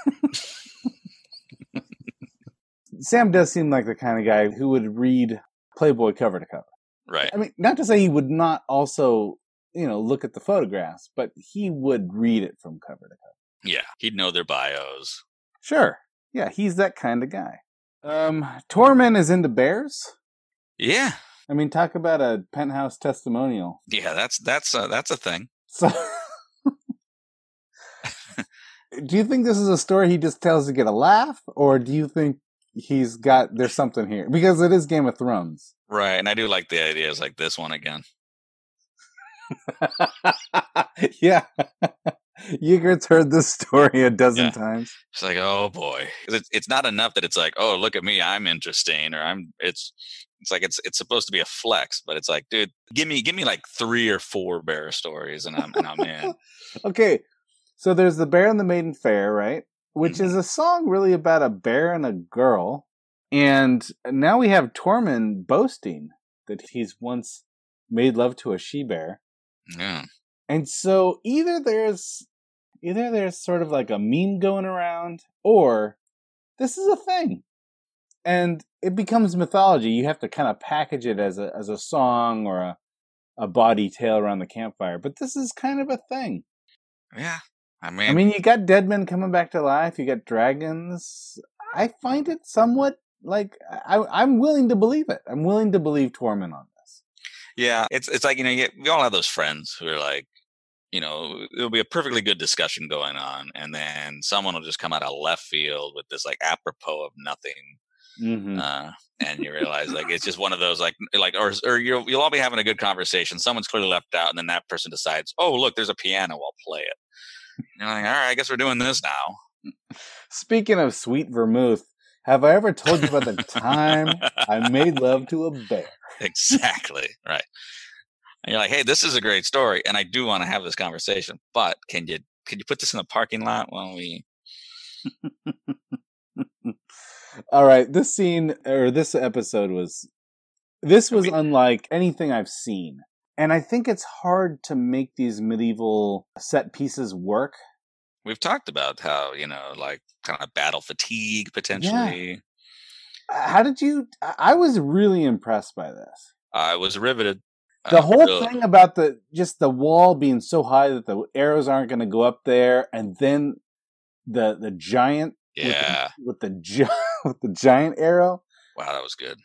Sam does seem like the kind of guy who would read Playboy cover to cover. Right. Not to say he would not also, look at the photographs, but he would read it from cover to cover. Yeah, he'd know their bios. Sure. Yeah, he's that kind of guy. Tormund is into bears? Yeah. Talk about a Penthouse testimonial. Yeah, that's a thing. So, do you think this is a story he just tells to get a laugh, or do you think there's something here? Because it is Game of Thrones. Right, and I do like the ideas like this one again. Yeah. Ygritte's heard this story a dozen times. It's like, oh boy. It's not enough that it's like, oh, look at me, I'm interesting, or it's like it's supposed to be a flex, but it's like, dude, give me like 3 or 4 bear stories and I'm in. Okay. So there's The Bear and the Maiden Fair, right? Which is a song really about a bear and a girl. And now we have Tormund boasting that he's once made love to a she-bear. Yeah. And so either there's sort of like a meme going around, or this is a thing. And it becomes mythology. You have to kind of package it as a song or a bawdy tale around the campfire. But this is kind of a thing. Yeah. You got dead men coming back to life. You got dragons. I find it somewhat like I'm willing to believe it. I'm willing to believe Tormund on this. Yeah, it's like, we all have those friends who are like, it'll be a perfectly good discussion going on, and then someone will just come out of left field with this like apropos of nothing, and you realize like it's just one of those or you'll all be having a good conversation. Someone's clearly left out, and then that person decides, oh look, there's a piano, I'll play it. You're like, all right, I guess we're doing this now. Speaking of sweet vermouth, have I ever told you about the time I made love to a bear? Exactly. Right. And you're like, hey, this is a great story, and I do want to have this conversation, but can you put this in the parking lot while we... All right, this scene, or this episode was unlike anything I've seen. And I think it's hard to make these medieval set pieces work. We've talked about how, kind of battle fatigue, potentially. Yeah. How did you... I was really impressed by this. I was riveted. The whole thing about the wall being so high that the arrows aren't going to go up there, and then the giant with the giant arrow. Wow, that was good.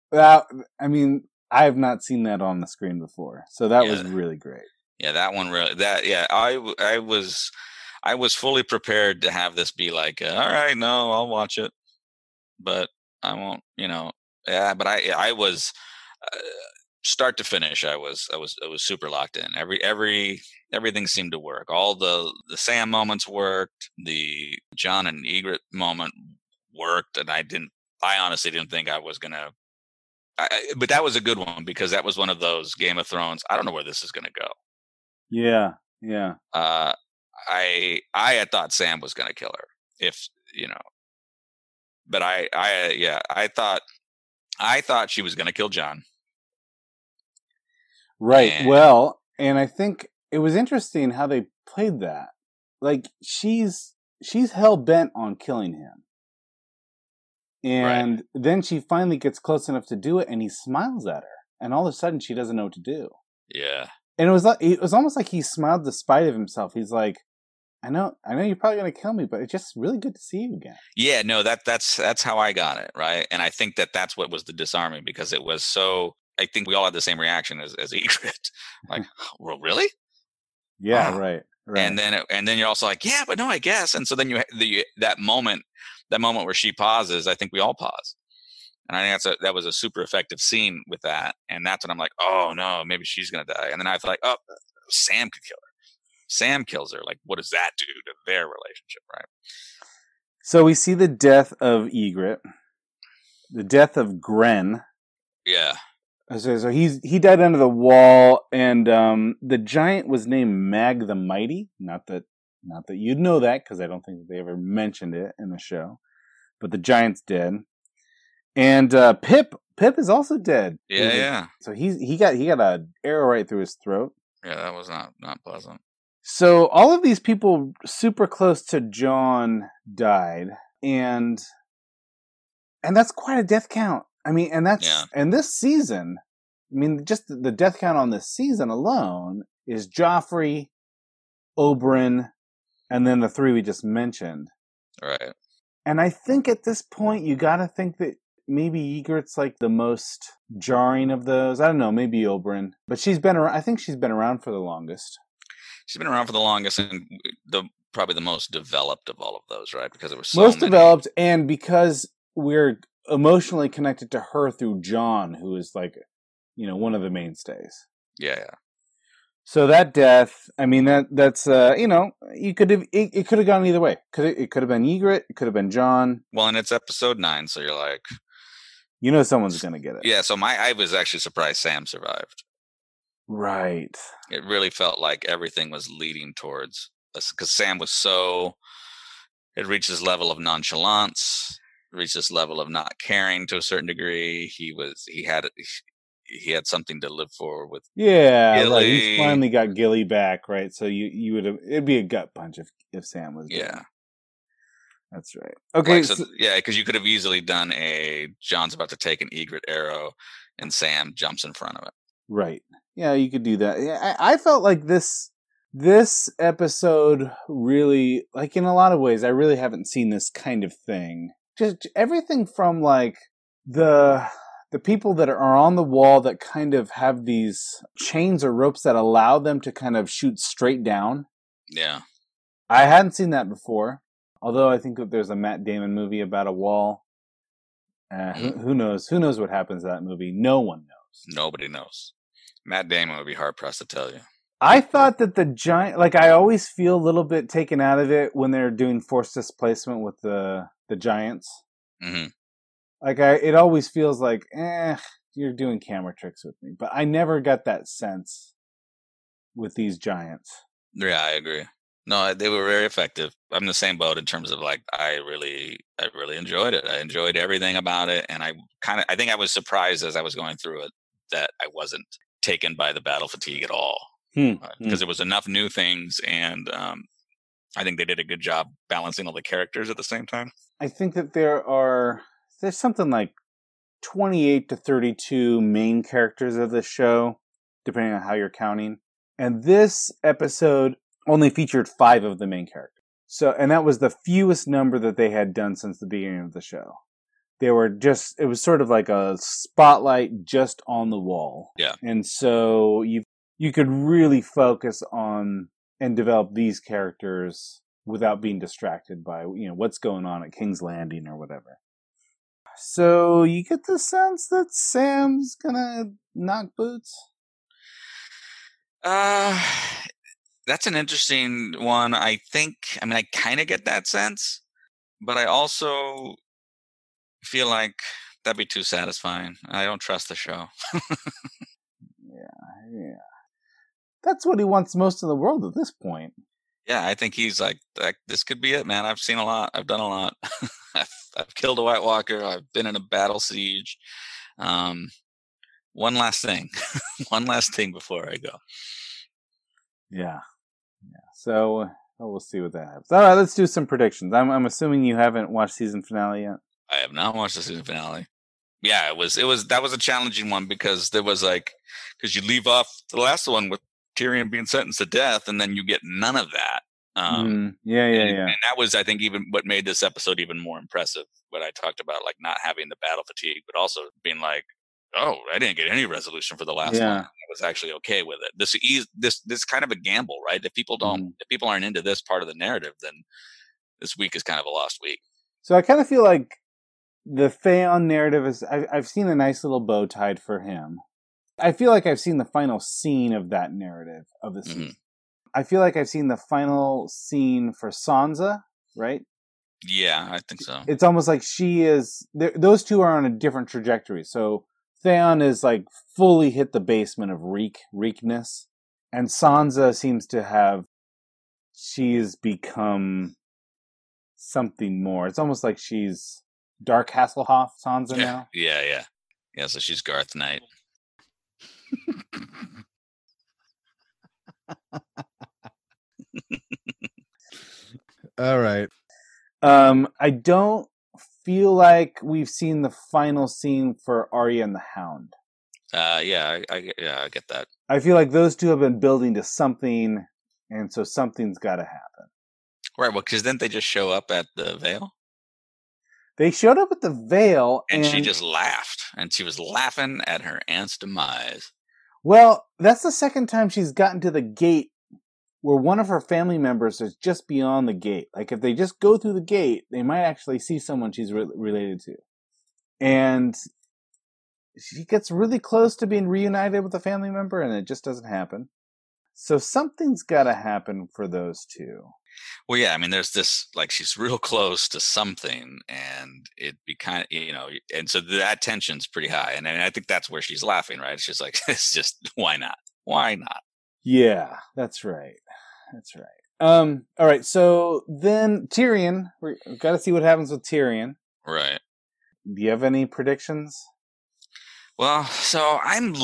I have not seen that on the screen before, so that was really great. Yeah, that one really. I was fully prepared to have this be like, all right, no, I'll watch it, but I won't. But I was. Start to finish, I was super locked in. Everything seemed to work. All the Sam moments worked. The John and Ygritte moment worked, and I honestly didn't think I was gonna But that was a good one because that was one of those Game of Thrones. I don't know where this is going to go. Yeah. I had thought Sam was going to kill her, if you know. But I thought she was going to kill John. Right. And- Well, and I think it was interesting how they played that. Like she's hell bent on killing him. And then she finally gets close enough to do it, and he smiles at her, and all of a sudden she doesn't know what to do. Yeah. And it was almost like he smiled despite of himself. He's like, I know you're probably gonna kill me, but it's just really good to see you again. Yeah, no, that's how I got it, right? And I think that's what was the disarming, because it was so. I think we all had the same reaction as Egret, like, well, really? Yeah, Oh. right. And then you're also like, yeah, but no, I guess. And so then that moment where she pauses, I think we all pause. And I think that was a super effective scene with that. And that's when I'm like, oh no, maybe she's gonna die. And then I feel like, oh, Sam could kill her. Sam kills her. Like, what does that do to their relationship, right? So we see the death of Egret, the death of Gren. Yeah. So he died under the wall, and the giant was named Mag the Mighty. Not that you'd know that, because I don't think that they ever mentioned it in the show. But the giant's dead, and Pip is also dead. Yeah. So he got an arrow right through his throat. Yeah, that was not pleasant. So all of these people super close to John died, and that's quite a death count. I mean, and this season, I mean, just the death count on this season alone is Joffrey, Oberyn, and then the three we just mentioned. Right. And I think at this point, you got to think that maybe Egret's like the most jarring of those. I don't know, maybe Oberyn, but she's been around. I think she's been around for the longest. She's been around for the longest and probably the most developed of all of those, right? Because it was so most many. Developed, and because we're emotionally connected to her through John, who is like, one of the mainstays. Yeah. So that death, I mean, that's you could have it could have gone either way. It could have been Egret, it could have been John. Well, and it's episode 9, so you're like, someone's gonna get it. Yeah. So I was actually surprised Sam survived. Right. It really felt like everything was leading towards, because Sam was it reached this level of nonchalance, reached this level of not caring to a certain degree. He had something to live for with Gilly. Right. Gilly. He's finally got Gilly back, right? So you would have, it'd be a gut punch if Sam was dead. Yeah. That's right. Okay. Because you could have easily done John's about to take an Egret arrow and Sam jumps in front of it. Right. Yeah, you could do that. Yeah, I felt like this episode really, like in a lot of ways, I really haven't seen this kind of thing. Just everything from like the people that are on the wall that kind of have these chains or ropes that allow them to kind of shoot straight down. Yeah. I hadn't seen that before. Although I think that there's a Matt Damon movie about a wall. Who knows? Who knows what happens to that movie? No one knows. Nobody knows. Matt Damon would be hard pressed to tell you. I thought that the giant, like I always feel a little bit taken out of it when they're doing forced displacement with the giants. Mm-hmm. Like it always feels like, you're doing camera tricks with me. But I never got that sense with these giants. Yeah, I agree. No, they were very effective. I'm in the same boat in terms of like, I really enjoyed it. I enjoyed everything about it. And I think I was surprised as I was going through it that I wasn't taken by the battle fatigue at all. Because there was enough new things, and I think they did a good job balancing all the characters at the same time. I think that there's something like 28 to 32 main characters of this show, depending on how you're counting. And this episode only featured 5 of the main characters. And that was the fewest number that they had done since the beginning of the show. It was sort of like a spotlight just on the wall. Yeah. And so you could really focus on and develop these characters without being distracted by, what's going on at King's Landing or whatever. So you get the sense that Sam's gonna knock boots? That's an interesting one. I kind of get that sense, but I also feel like That'd be too satisfying. I don't trust the show. Yeah. That's what he wants most of the world at this point. Yeah, I think he's like, this could be it, man. I've seen a lot. I've done a lot. I've killed a White Walker. I've been in a battle siege. One last thing. One last thing before I go. Yeah. So we'll see what that happens. All right, let's do some predictions. I'm assuming you haven't watched season finale yet. I have not watched the season finale. Yeah, that was a challenging one because there was because you leave off the last one with Tyrion being sentenced to death, and then you get none of that. Yeah. And that was, I think, even what made this episode even more impressive. What I talked about, like not having the battle fatigue, but also being like, oh, I didn't get any resolution for the last one. I was actually okay with it. This kind of a gamble, right? If people aren't into this part of the narrative, then this week is kind of a lost week. So I kind of feel like the Theon narrative is. I've seen a nice little bow tied for him. I feel like I've seen the final scene of that narrative of the season. I feel like I've seen the final scene for Sansa, right? Yeah, I think so. It's almost like she is. Those two are on a different trajectory. So Theon is like fully hit the basement of reekness, and Sansa seems to have. She's become something more. It's almost like she's Dark Hasselhoff Sansa now. Yeah. So she's Garth Knight. All right. I don't feel like we've seen the final scene for Arya and the Hound. I get that. I feel like those two have been building to something, and so something's got to happen. Right. Well, because didn't they just show up at the Vale? They showed up at the Vale, and she just laughed, and she was laughing at her aunt's demise. Well, that's the second time she's gotten to the gate where one of her family members is just beyond the gate. Like, if they just go through the gate, they might actually see someone she's related to. And she gets really close to being reunited with a family member, and it just doesn't happen. So something's got to happen for those two. Well, yeah, I mean, there's this, like, she's real close to something, and it'd be kind of, and so that tension's pretty high. And I think that's where she's laughing, right? She's like, it's just, why not? Why not? Yeah, that's right. All right, so then Tyrion, we've got to see what happens with Tyrion. Right. Do you have any predictions? Well, so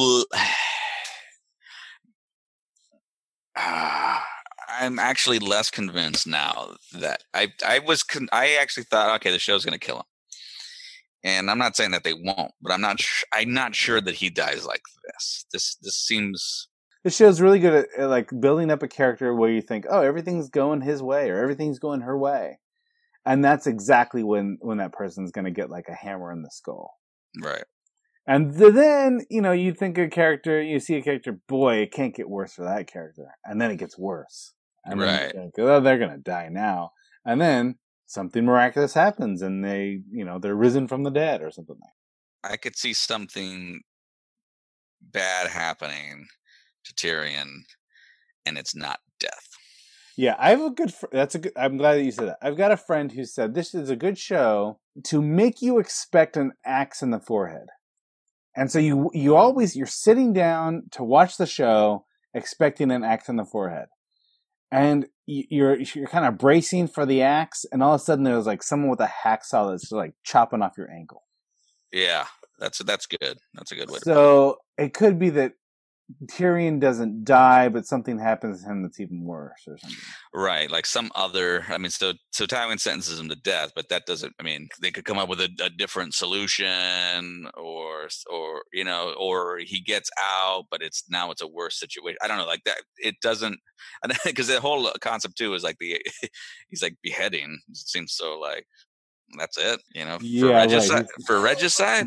I'm actually less convinced now that I actually thought, okay, the show's going to kill him. And I'm not saying that they won't, but I'm not sure that he dies like this. This seems... This show's really good at like building up a character where you think, oh, everything's going his way or everything's going her way. And that's exactly when that person's going to get like a hammer in the skull. Right. And then, you think you see a character, boy, it can't get worse for that character. And then it gets worse. And right. Then they're going to die now. And then something miraculous happens and they're risen from the dead or something like that. I could see something bad happening to Tyrion, and it's not death. Yeah, I have a good. I'm glad that you said that. I've got a friend who said this is a good show to make you expect an axe in the forehead, and so you're sitting down to watch the show expecting an axe in the forehead, and you're kind of bracing for the axe, and all of a sudden there's like someone with a hacksaw that's just like chopping off your ankle. Yeah, that's good. That's a good way. So it could be that Tyrion doesn't die, but something happens to him that's even worse or something. Right, like some other... I mean, so Tywin sentences him to death, but that doesn't... I mean, they could come up with a different solution or he gets out, but it's a worse situation. I don't know, like that. It doesn't... Because the whole concept, too, is like he's like beheading. It seems so like... That's it, for regicide.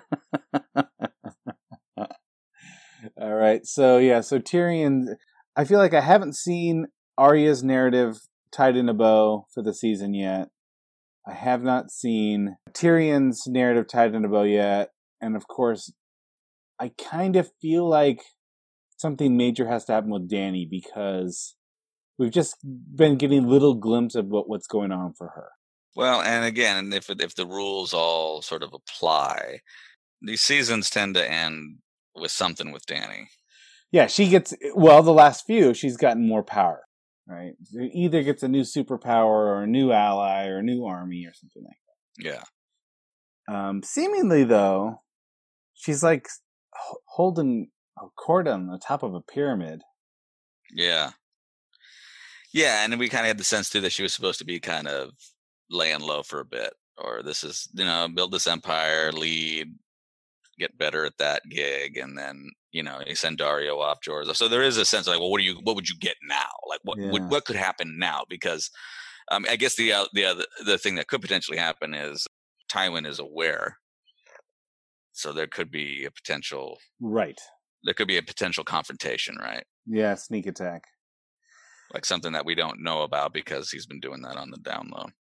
All right, so Tyrion. I feel like I haven't seen Arya's narrative tied in a bow for the season yet. I have not seen Tyrion's narrative tied in a bow yet, and of course, I kind of feel like something major has to happen with Dany because we've just been getting little glimpses of what's going on for her. Well, and again, if the rules all sort of apply, these seasons tend to end with something with Dany. Yeah, she gets, well, the last few, she's gotten more power, right? She either gets a new superpower or a new ally or a new army or something like Yeah. that. Seemingly, though, she's like holding a cord on the top of a pyramid. Yeah. Yeah, and we kind of had the sense, too, that she was supposed to be kind of laying low for a bit. Or this is, build this empire, lead, get better at that gig, and then, you send Dario off Jorah. So there is a sense of like, well, what would you get now? Like, what could happen now? Because I guess the thing that could potentially happen is Tywin is aware. So there could be a potential... Right. There could be a potential confrontation, right? Yeah, sneak attack. Like something that we don't know about because he's been doing that on the down low.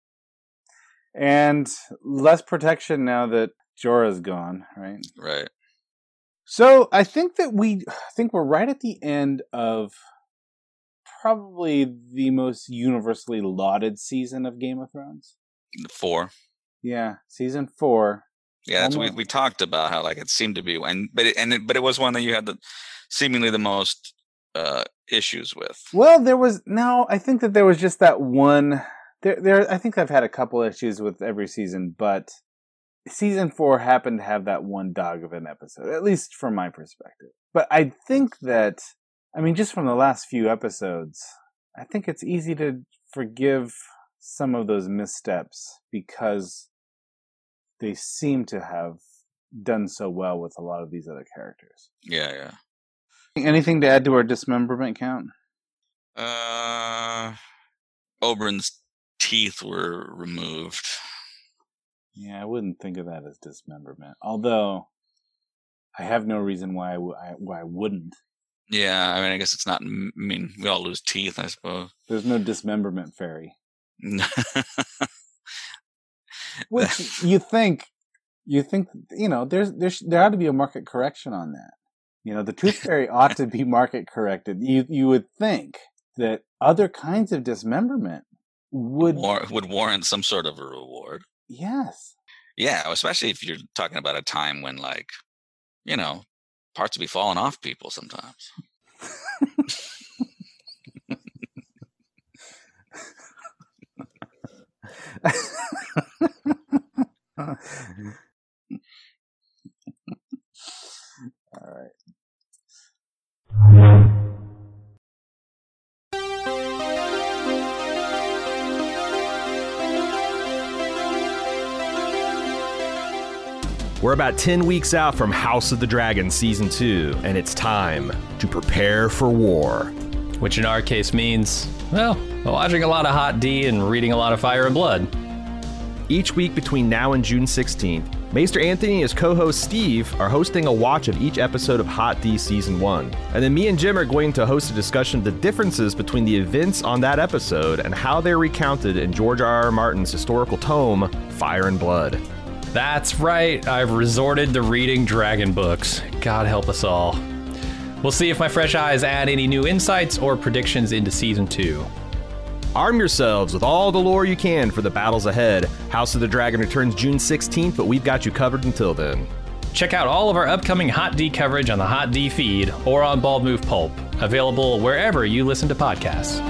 And less protection now that Jorah's gone, right? Right. So I think that we're right at the end of probably the most universally lauded season of Game of Thrones. 4. Yeah, season 4. Yeah, that's we talked about how like it seemed to be, but it was one that you had seemingly the most issues with. Well, I think that there was just that one. I think I've had a couple issues with every season, but season 4 happened to have that one dog of an episode, at least from my perspective. But I think that, just from the last few episodes, I think it's easy to forgive some of those missteps because they seem to have done so well with a lot of these other characters. Yeah. Anything to add to our dismemberment count? Oberyn's teeth were removed. Yeah, I wouldn't think of that as dismemberment. Although, I have no reason why I wouldn't. Yeah, I guess it's not... we all lose teeth, I suppose. There's no dismemberment fairy. Which you think, there ought to be a market correction on that. The tooth fairy ought to be market corrected. You would think that other kinds of dismemberment would warrant some sort of a reward. Yes. Yeah, especially if you're talking about a time when, like, parts would be falling off people sometimes. All right. We're about 10 weeks out from House of the Dragon Season 2, and it's time to prepare for war. Which in our case means, well, watching a lot of Hot D and reading a lot of Fire and Blood. Each week between now and June 16th, Maester Anthony and his co-host Steve are hosting a watch of each episode of Hot D Season 1. And then me and Jim are going to host a discussion of the differences between the events on that episode and how they're recounted in George R.R. Martin's historical tome, Fire and Blood. That's right, I've resorted to reading dragon books. God help us all. We'll see if my fresh eyes add any new insights or predictions into Season 2. Arm yourselves with all the lore you can for the battles ahead. House of the Dragon returns June 16th, but we've got you covered until then. Check out all of our upcoming Hot D coverage on the Hot D feed or on Bald Move Pulp, available wherever you listen to podcasts.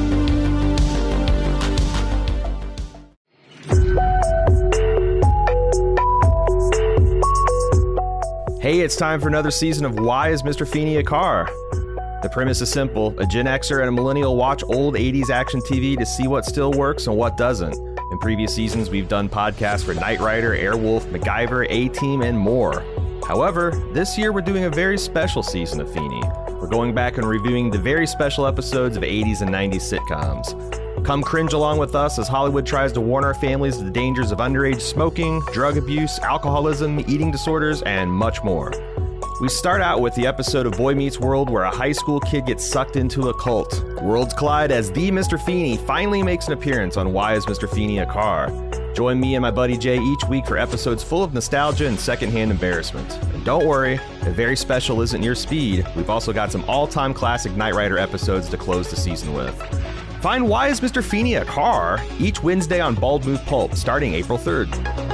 Hey, it's time for another season of Why is Mr. Feeney a Car? The premise is simple. A Gen Xer and a Millennial watch old 80s action TV to see what still works and what doesn't. In previous seasons, we've done podcasts for Knight Rider, Airwolf, MacGyver, A-Team, and more. However, this year we're doing a very special season of Feeney. We're going back and reviewing the very special episodes of 80s and 90s sitcoms. Come cringe along with us as Hollywood tries to warn our families of the dangers of underage smoking, drug abuse, alcoholism, eating disorders, and much more. We start out with the episode of Boy Meets World where a high school kid gets sucked into a cult. Worlds collide as the Mr. Feeney finally makes an appearance on Why is Mr. Feeney a Car? Join me and my buddy Jay each week for episodes full of nostalgia and secondhand embarrassment. And don't worry, if very special isn't your speed, we've also got some all-time classic Knight Rider episodes to close the season with. Find Why is Mr. Feeney a Car each Wednesday on Bald Move Pulp, starting April 3rd.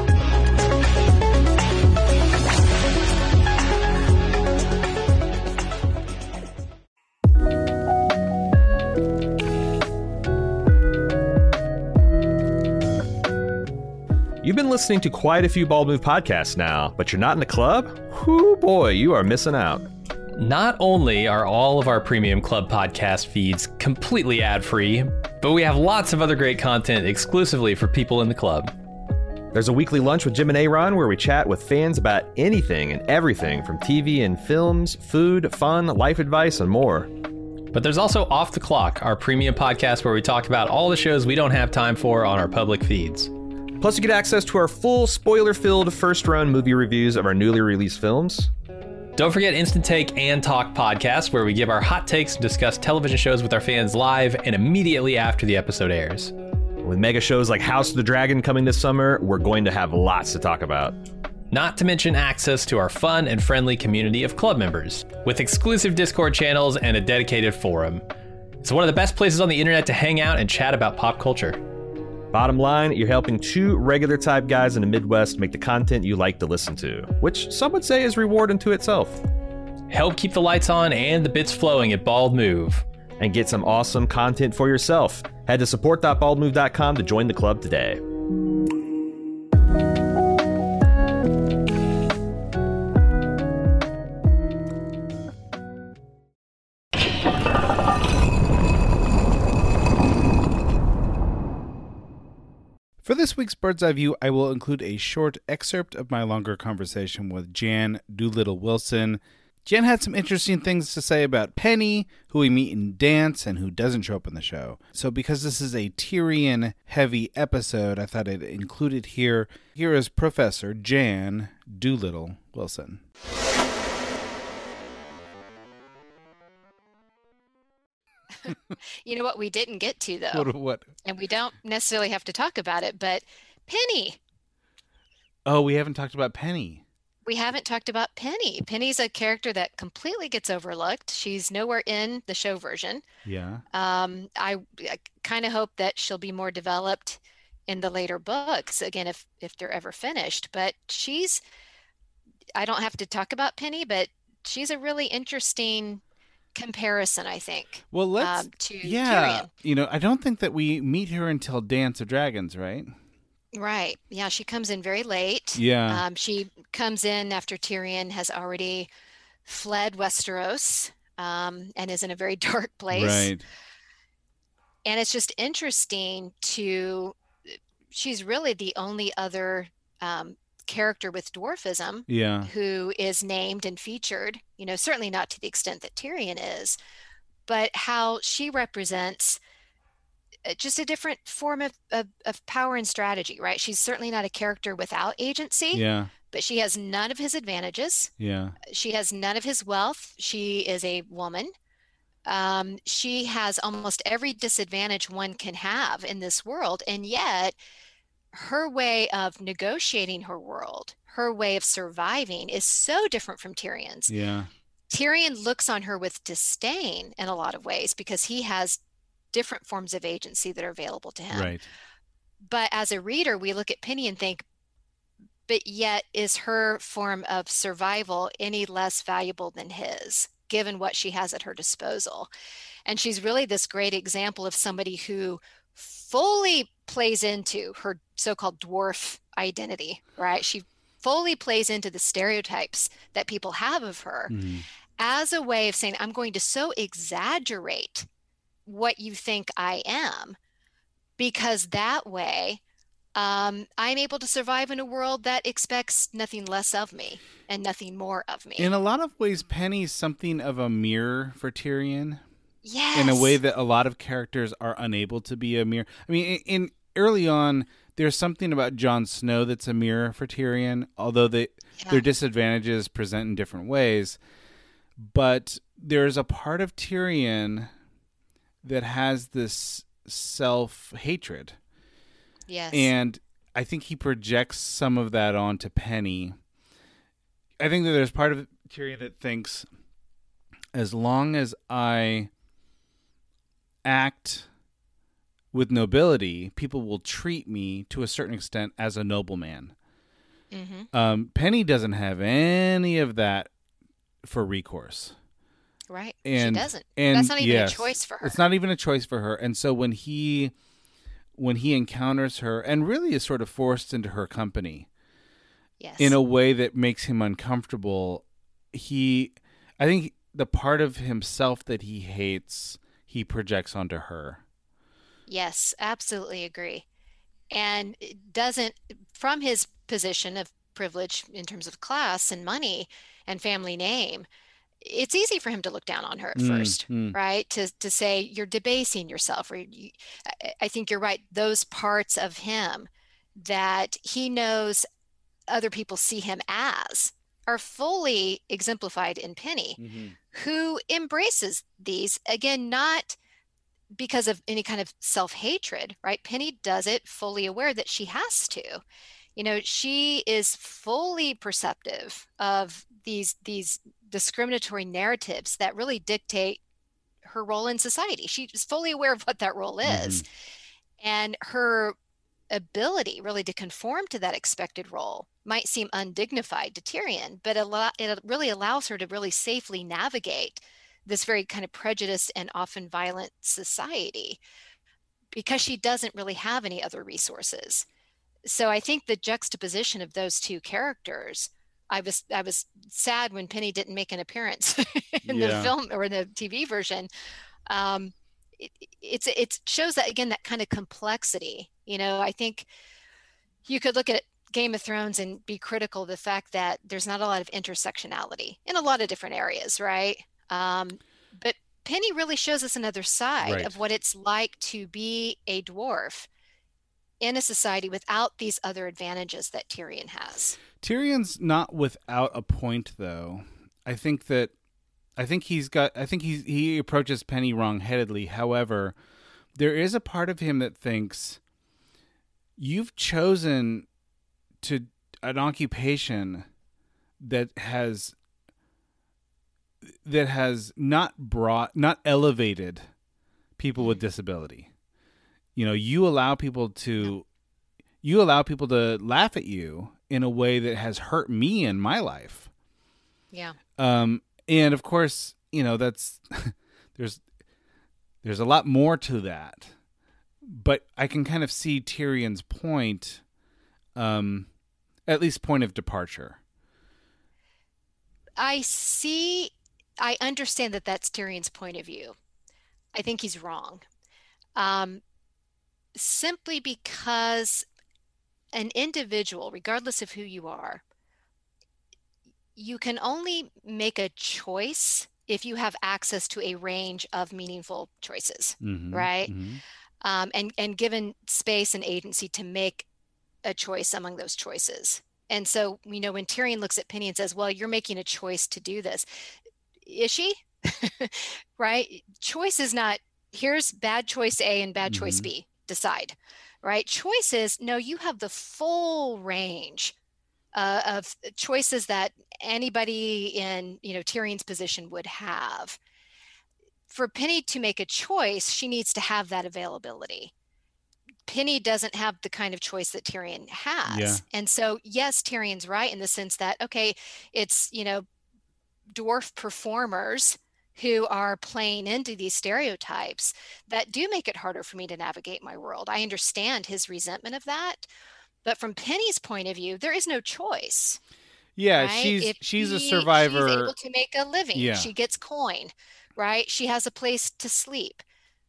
You've been listening to quite a few Bald Move podcasts now, but you're not in the club? Whoo boy, you are missing out. Not only are all of our premium club podcast feeds completely ad-free, but we have lots of other great content exclusively for people in the club. There's a weekly lunch with Jim and Aaron where we chat with fans about anything and everything from TV and films, food, fun, life advice, and more. But there's also Off the Clock, our premium podcast where we talk about all the shows we don't have time for on our public feeds. Plus, you get access to our full spoiler-filled first-run movie reviews of our newly released films. Don't forget Instant Take and Talk podcasts, where we give our hot takes and discuss television shows with our fans live and immediately after the episode airs. With mega shows like House of the Dragon coming this summer, we're going to have lots to talk about. Not to mention access to our fun and friendly community of club members, with exclusive Discord channels and a dedicated forum. It's one of the best places on the internet to hang out and chat about pop culture. Bottom line, you're helping two regular type guys in the Midwest make the content you like to listen to, which some would say is reward unto itself. Help keep the lights on and the bits flowing at Bald Move. And get some awesome content for yourself. Head to support.baldmove.com to join the club today. For this week's Bird's Eye View, I will include a short excerpt of my longer conversation with Jan Doolittle Wilson. Jan had some interesting things to say about Penny, who we meet in Dance and who doesn't show up in the show. So because this is a Tyrion-heavy episode, I thought I'd include it here. Here is Professor Jan Doolittle Wilson. You know what we didn't get to, though? What? And we don't necessarily have to talk about it, but Penny. Oh, we haven't talked about Penny. We haven't talked about Penny. Penny's a character that completely gets overlooked. She's nowhere in the show version. Yeah. I kind of hope that she'll be more developed in the later books, again, if they're ever finished. But I don't have to talk about Penny, but she's a really interesting comparison, I think. Well, let's to Tyrion. You know, I don't think that we meet her until Dance of Dragons, right? Right. Yeah, she comes in very late. Yeah. She comes in after Tyrion has already fled Westeros, and is in a very dark place. Right. And it's just interesting she's really the only other character with dwarfism who is named and featured, certainly not to the extent that Tyrion is, but how she represents just a different form of power and strategy, right? She's certainly not a character without agency, but she has none of his advantages. Yeah. She has none of his wealth. She is a woman. She has almost every disadvantage one can have in this world, and yet her way of negotiating her world, her way of surviving is so different from Tyrion's. Yeah. Tyrion looks on her with disdain in a lot of ways because he has different forms of agency that are available to him. Right. But as a reader, we look at Penny and think, but yet is her form of survival any less valuable than his, given what she has at her disposal? And she's really this great example of somebody who fully plays into her so-called dwarf identity, right? She fully plays into the stereotypes that people have of her as a way of saying, I'm going to so exaggerate what you think I am, because that way I'm able to survive in a world that expects nothing less of me and nothing more of me. In a lot of ways, Penny's something of a mirror for Tyrion. Yes. In a way that a lot of characters are unable to be a mirror. I mean, in early on, there's something about Jon Snow that's a mirror for Tyrion, although their disadvantages present in different ways. But there's a part of Tyrion that has this self-hatred. Yes. And I think he projects some of that onto Penny. I think that there's part of Tyrion that thinks, as long as I act with nobility, people will treat me to a certain extent as a nobleman. Mm-hmm. Penny doesn't have any of that for recourse. Right. And, she doesn't. And that's not even yes, a choice for her. It's not even a choice for her. And so when he encounters her and really is sort of forced into her company, yes, in a way that makes him uncomfortable, I think the part of himself that he hates, he projects onto her. Yes, absolutely agree. And it doesn't, from his position of privilege in terms of class and money and family name, it's easy for him to look down on her at first, right? To say you're debasing yourself, or I think you're right. Those parts of him that he knows other people see him as are fully exemplified in Penny, who embraces these, again, not because of any kind of self-hatred, right? Penny does it fully aware that she has to. She is fully perceptive of these discriminatory narratives that really dictate her role in society. She's fully aware of what that role is. And her ability really to conform to that expected role might seem undignified to Tyrion, but it really allows her to really safely navigate this very kind of prejudiced and often violent society, because she doesn't really have any other resources. So I think the juxtaposition of those two characters, I was sad when Penny didn't make an appearance in the film or the TV version. It shows that, again, that kind of complexity. I think you could look at Game of Thrones and be critical of the fact that there's not a lot of intersectionality in a lot of different areas, right? But Penny really shows us another side of what it's like to be a dwarf in a society without these other advantages that Tyrion has. Tyrion's not without a point, though. I think he approaches Penny wrong-headedly. However, there is a part of him that thinks, you've chosen an occupation that has not elevated people with disability. You allow people to laugh at you in a way that has hurt me in my life. Yeah. And of course, that's there's a lot more to that, but I can kind of see Tyrion's point, at least point of departure. I understand that that's Tyrion's point of view. I think he's wrong. Simply because an individual, regardless of who you are, you can only make a choice if you have access to a range of meaningful choices, right? And given space and agency to make a choice among those choices. And so, when Tyrion looks at Penny and says, well, you're making a choice to do this. Is she? Right? Choice is not, here's bad choice A and bad choice B. Decide, right? Choices, no, you have the full range of choices that anybody in, Tyrion's position would have. For Penny to make a choice, she needs to have that availability. Penny doesn't have the kind of choice that Tyrion has. Yeah. And so, yes, Tyrion's right in the sense that, okay, it's, dwarf performers who are playing into these stereotypes that do make it harder for me to navigate my world. I understand his resentment of that. But from Penny's point of view, there is no choice. Yeah, right? she's a survivor. She's able to make a living. Yeah. She gets coin, right? She has a place to sleep.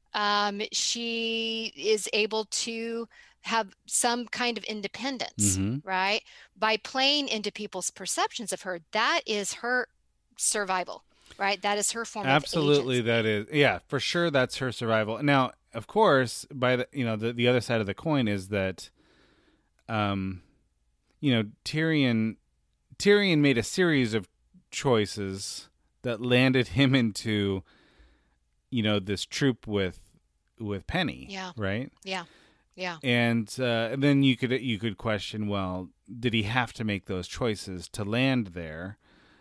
She is able to have some kind of independence, right? By playing into people's perceptions of her, that is her survival, right? That is her form Absolutely, of agency. that is. Yeah, for sure, that's her survival. Now, of course, by the other side of the coin is that, Tyrion made a series of choices that landed him into, this troop with Penny. Yeah. Right. Yeah. Yeah. And then you could question, well, did he have to make those choices to land there?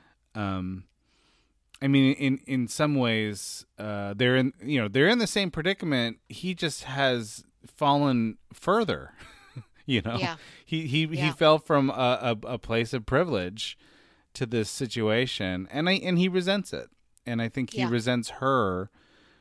I mean, in some ways, they're in the same predicament. He just has fallen further. Yeah. He fell from a place of privilege to this situation, and he resents it, and I think he resents her,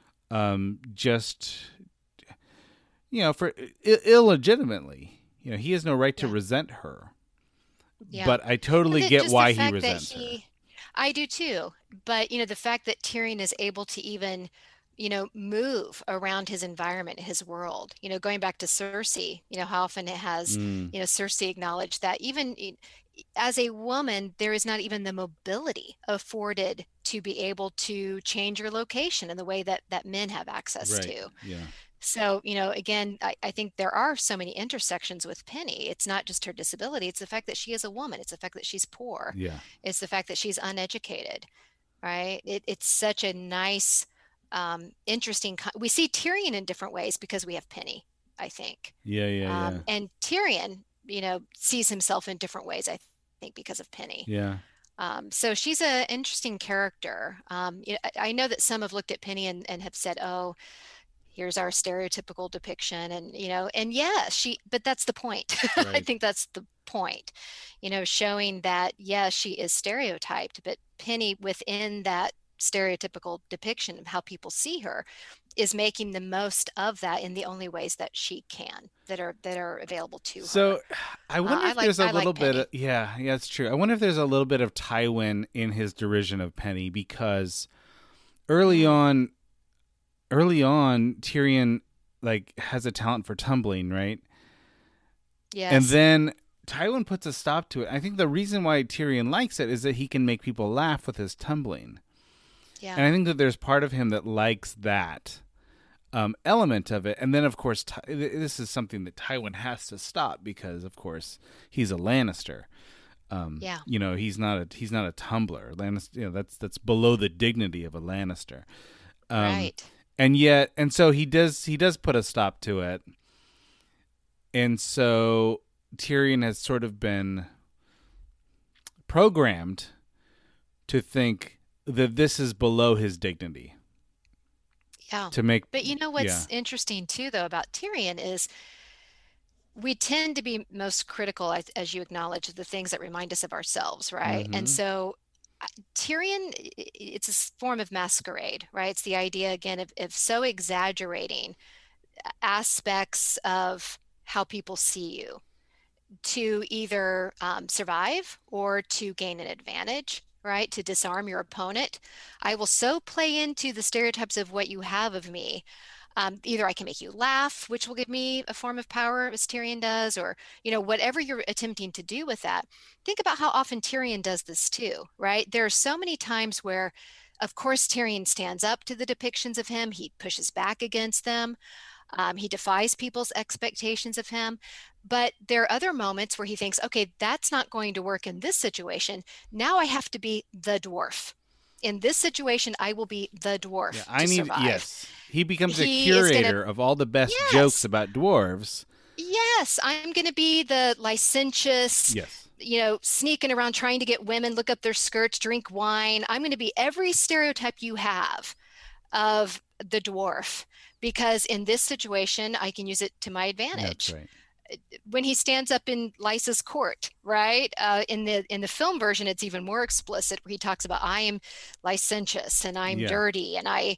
just for illegitimately. He has no right to resent her. Yeah. But I totally get why he resents her. I do too. But the fact that Tyrion is able to even move around his environment, his world, going back to Cersei, how often it has, Cersei acknowledged that even as a woman, there is not even the mobility afforded to be able to change your location in the way that men have access to. Yeah. So, again, I think there are so many intersections with Penny. It's not just her disability. It's the fact that she is a woman. It's the fact that she's poor. Yeah. It's the fact that she's uneducated, right? It's such a nice, interesting. We see Tyrion in different ways because we have Penny, I think. Yeah. And Tyrion, sees himself in different ways, I think, because of Penny. Yeah. So she's an interesting character. I know that some have looked at Penny and have said, oh, here's our stereotypical depiction. And but that's the point. Right. I think that's the point, showing that, she is stereotyped, but Penny within that stereotypical depiction of how people see her is making the most of that in the only ways that she can, that are available to her. So I wonder if there's a little bit of, it's true. I wonder if there's a little bit of Tywin in his derision of Penny, because early on Tyrion has a talent for tumbling, right? Yes. And then Tywin puts a stop to it. I think the reason why Tyrion likes it is that he can make people laugh with his tumbling. Yeah. And I think that there's part of him that likes that element of it. And then, of course, this is something that Tywin has to stop because, of course, he's a Lannister. He's not a tumbler. Lannister, that's below the dignity of a Lannister. Right. And so he does put a stop to it. And so Tyrion has sort of been programmed to think that this is below his dignity. Yeah. But what's interesting too, though, about Tyrion is we tend to be most critical, as you acknowledge, of the things that remind us of ourselves, right? Mm-hmm. And so Tyrion, it's a form of masquerade, right? It's the idea, again, of so exaggerating aspects of how people see you to either survive or to gain an advantage, right? To disarm your opponent. I will so play into the stereotypes of what you have of me. Either I can make you laugh, which will give me a form of power, as Tyrion does, or, whatever you're attempting to do with that. Think about how often Tyrion does this too, right? There are so many times where, of course, Tyrion stands up to the depictions of him. He pushes back against them. He defies people's expectations of him. But there are other moments where he thinks, okay, that's not going to work in this situation. Now I have to be the dwarf. In this situation, I will be the dwarf to survive. Yes. He becomes a curator of all the best jokes about dwarves. Yes, I'm going to be the licentious, sneaking around trying to get women, look up their skirts, drink wine. I'm going to be every stereotype you have of the dwarf, because in this situation, I can use it to my advantage. That's right. When he stands up in Lysa's court, right? In the film version, it's even more explicit, where he talks about, I am licentious and I'm dirty and I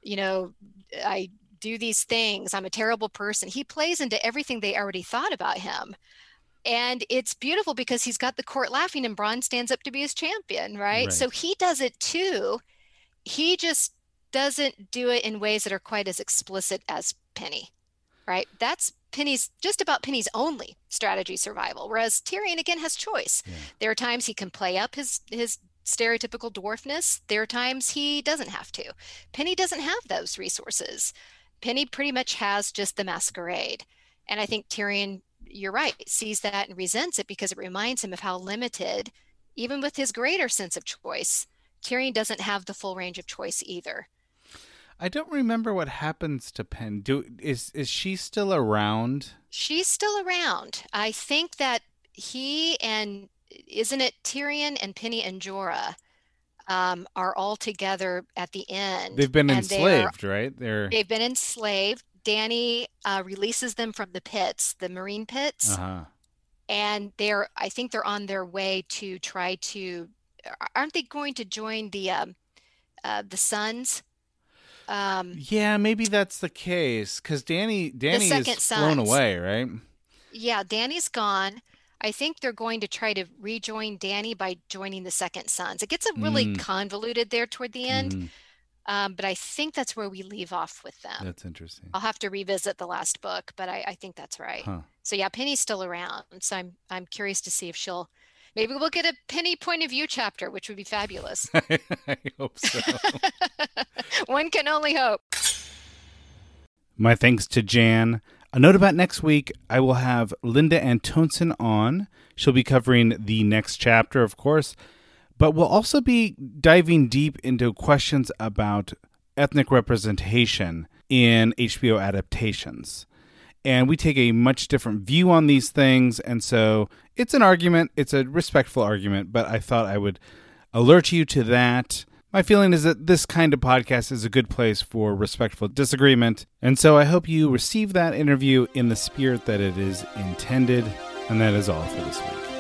do these things. I'm a terrible person. He plays into everything they already thought about him. And it's beautiful because he's got the court laughing and Bronn stands up to be his champion, right? So he does it too. He just doesn't do it in ways that are quite as explicit as Penny, right? That's just about Penny's only strategy survival, whereas Tyrion, again, has choice. There are times he can play up his stereotypical dwarfness. There are times he doesn't have to. Penny doesn't have those resources. Penny pretty much has just the masquerade. And I think Tyrion, you're right, sees that and resents it because it reminds him of how limited, even with his greater sense of choice, Tyrion doesn't have the full range of choice either. I don't remember what happens to Penn. Is she still around? She's still around. I think that isn't it Tyrion and Penny and Jorah are all together at the end. They've been enslaved, right? They've been enslaved. Danny releases them from the pits, the marine pits. And I think they're on their way to try to, aren't they going to join the Sons? Yeah, maybe that's the case, because Danny is flown away, right? Yeah, Danny's gone. I think they're going to try to rejoin Danny by joining the Second Sons. It gets really convoluted there toward the end, but I think that's where we leave off with them. That's interesting. I'll have to revisit the last book, but I think that's right. So yeah, Penny's still around. So I'm curious to see if maybe we'll get a Penny point of view chapter, which would be fabulous. I hope so. One can only hope. My thanks to Jan. A note about next week, I will have Linda Antonsen on. She'll be covering the next chapter, of course, but we'll also be diving deep into questions about ethnic representation in HBO adaptations. And we take a much different view on these things, and so it's an argument. It's a respectful argument, but I thought I would alert you to that. My feeling is that this kind of podcast is a good place for respectful disagreement, and so I hope you receive that interview in the spirit that it is intended, and that is all for this week.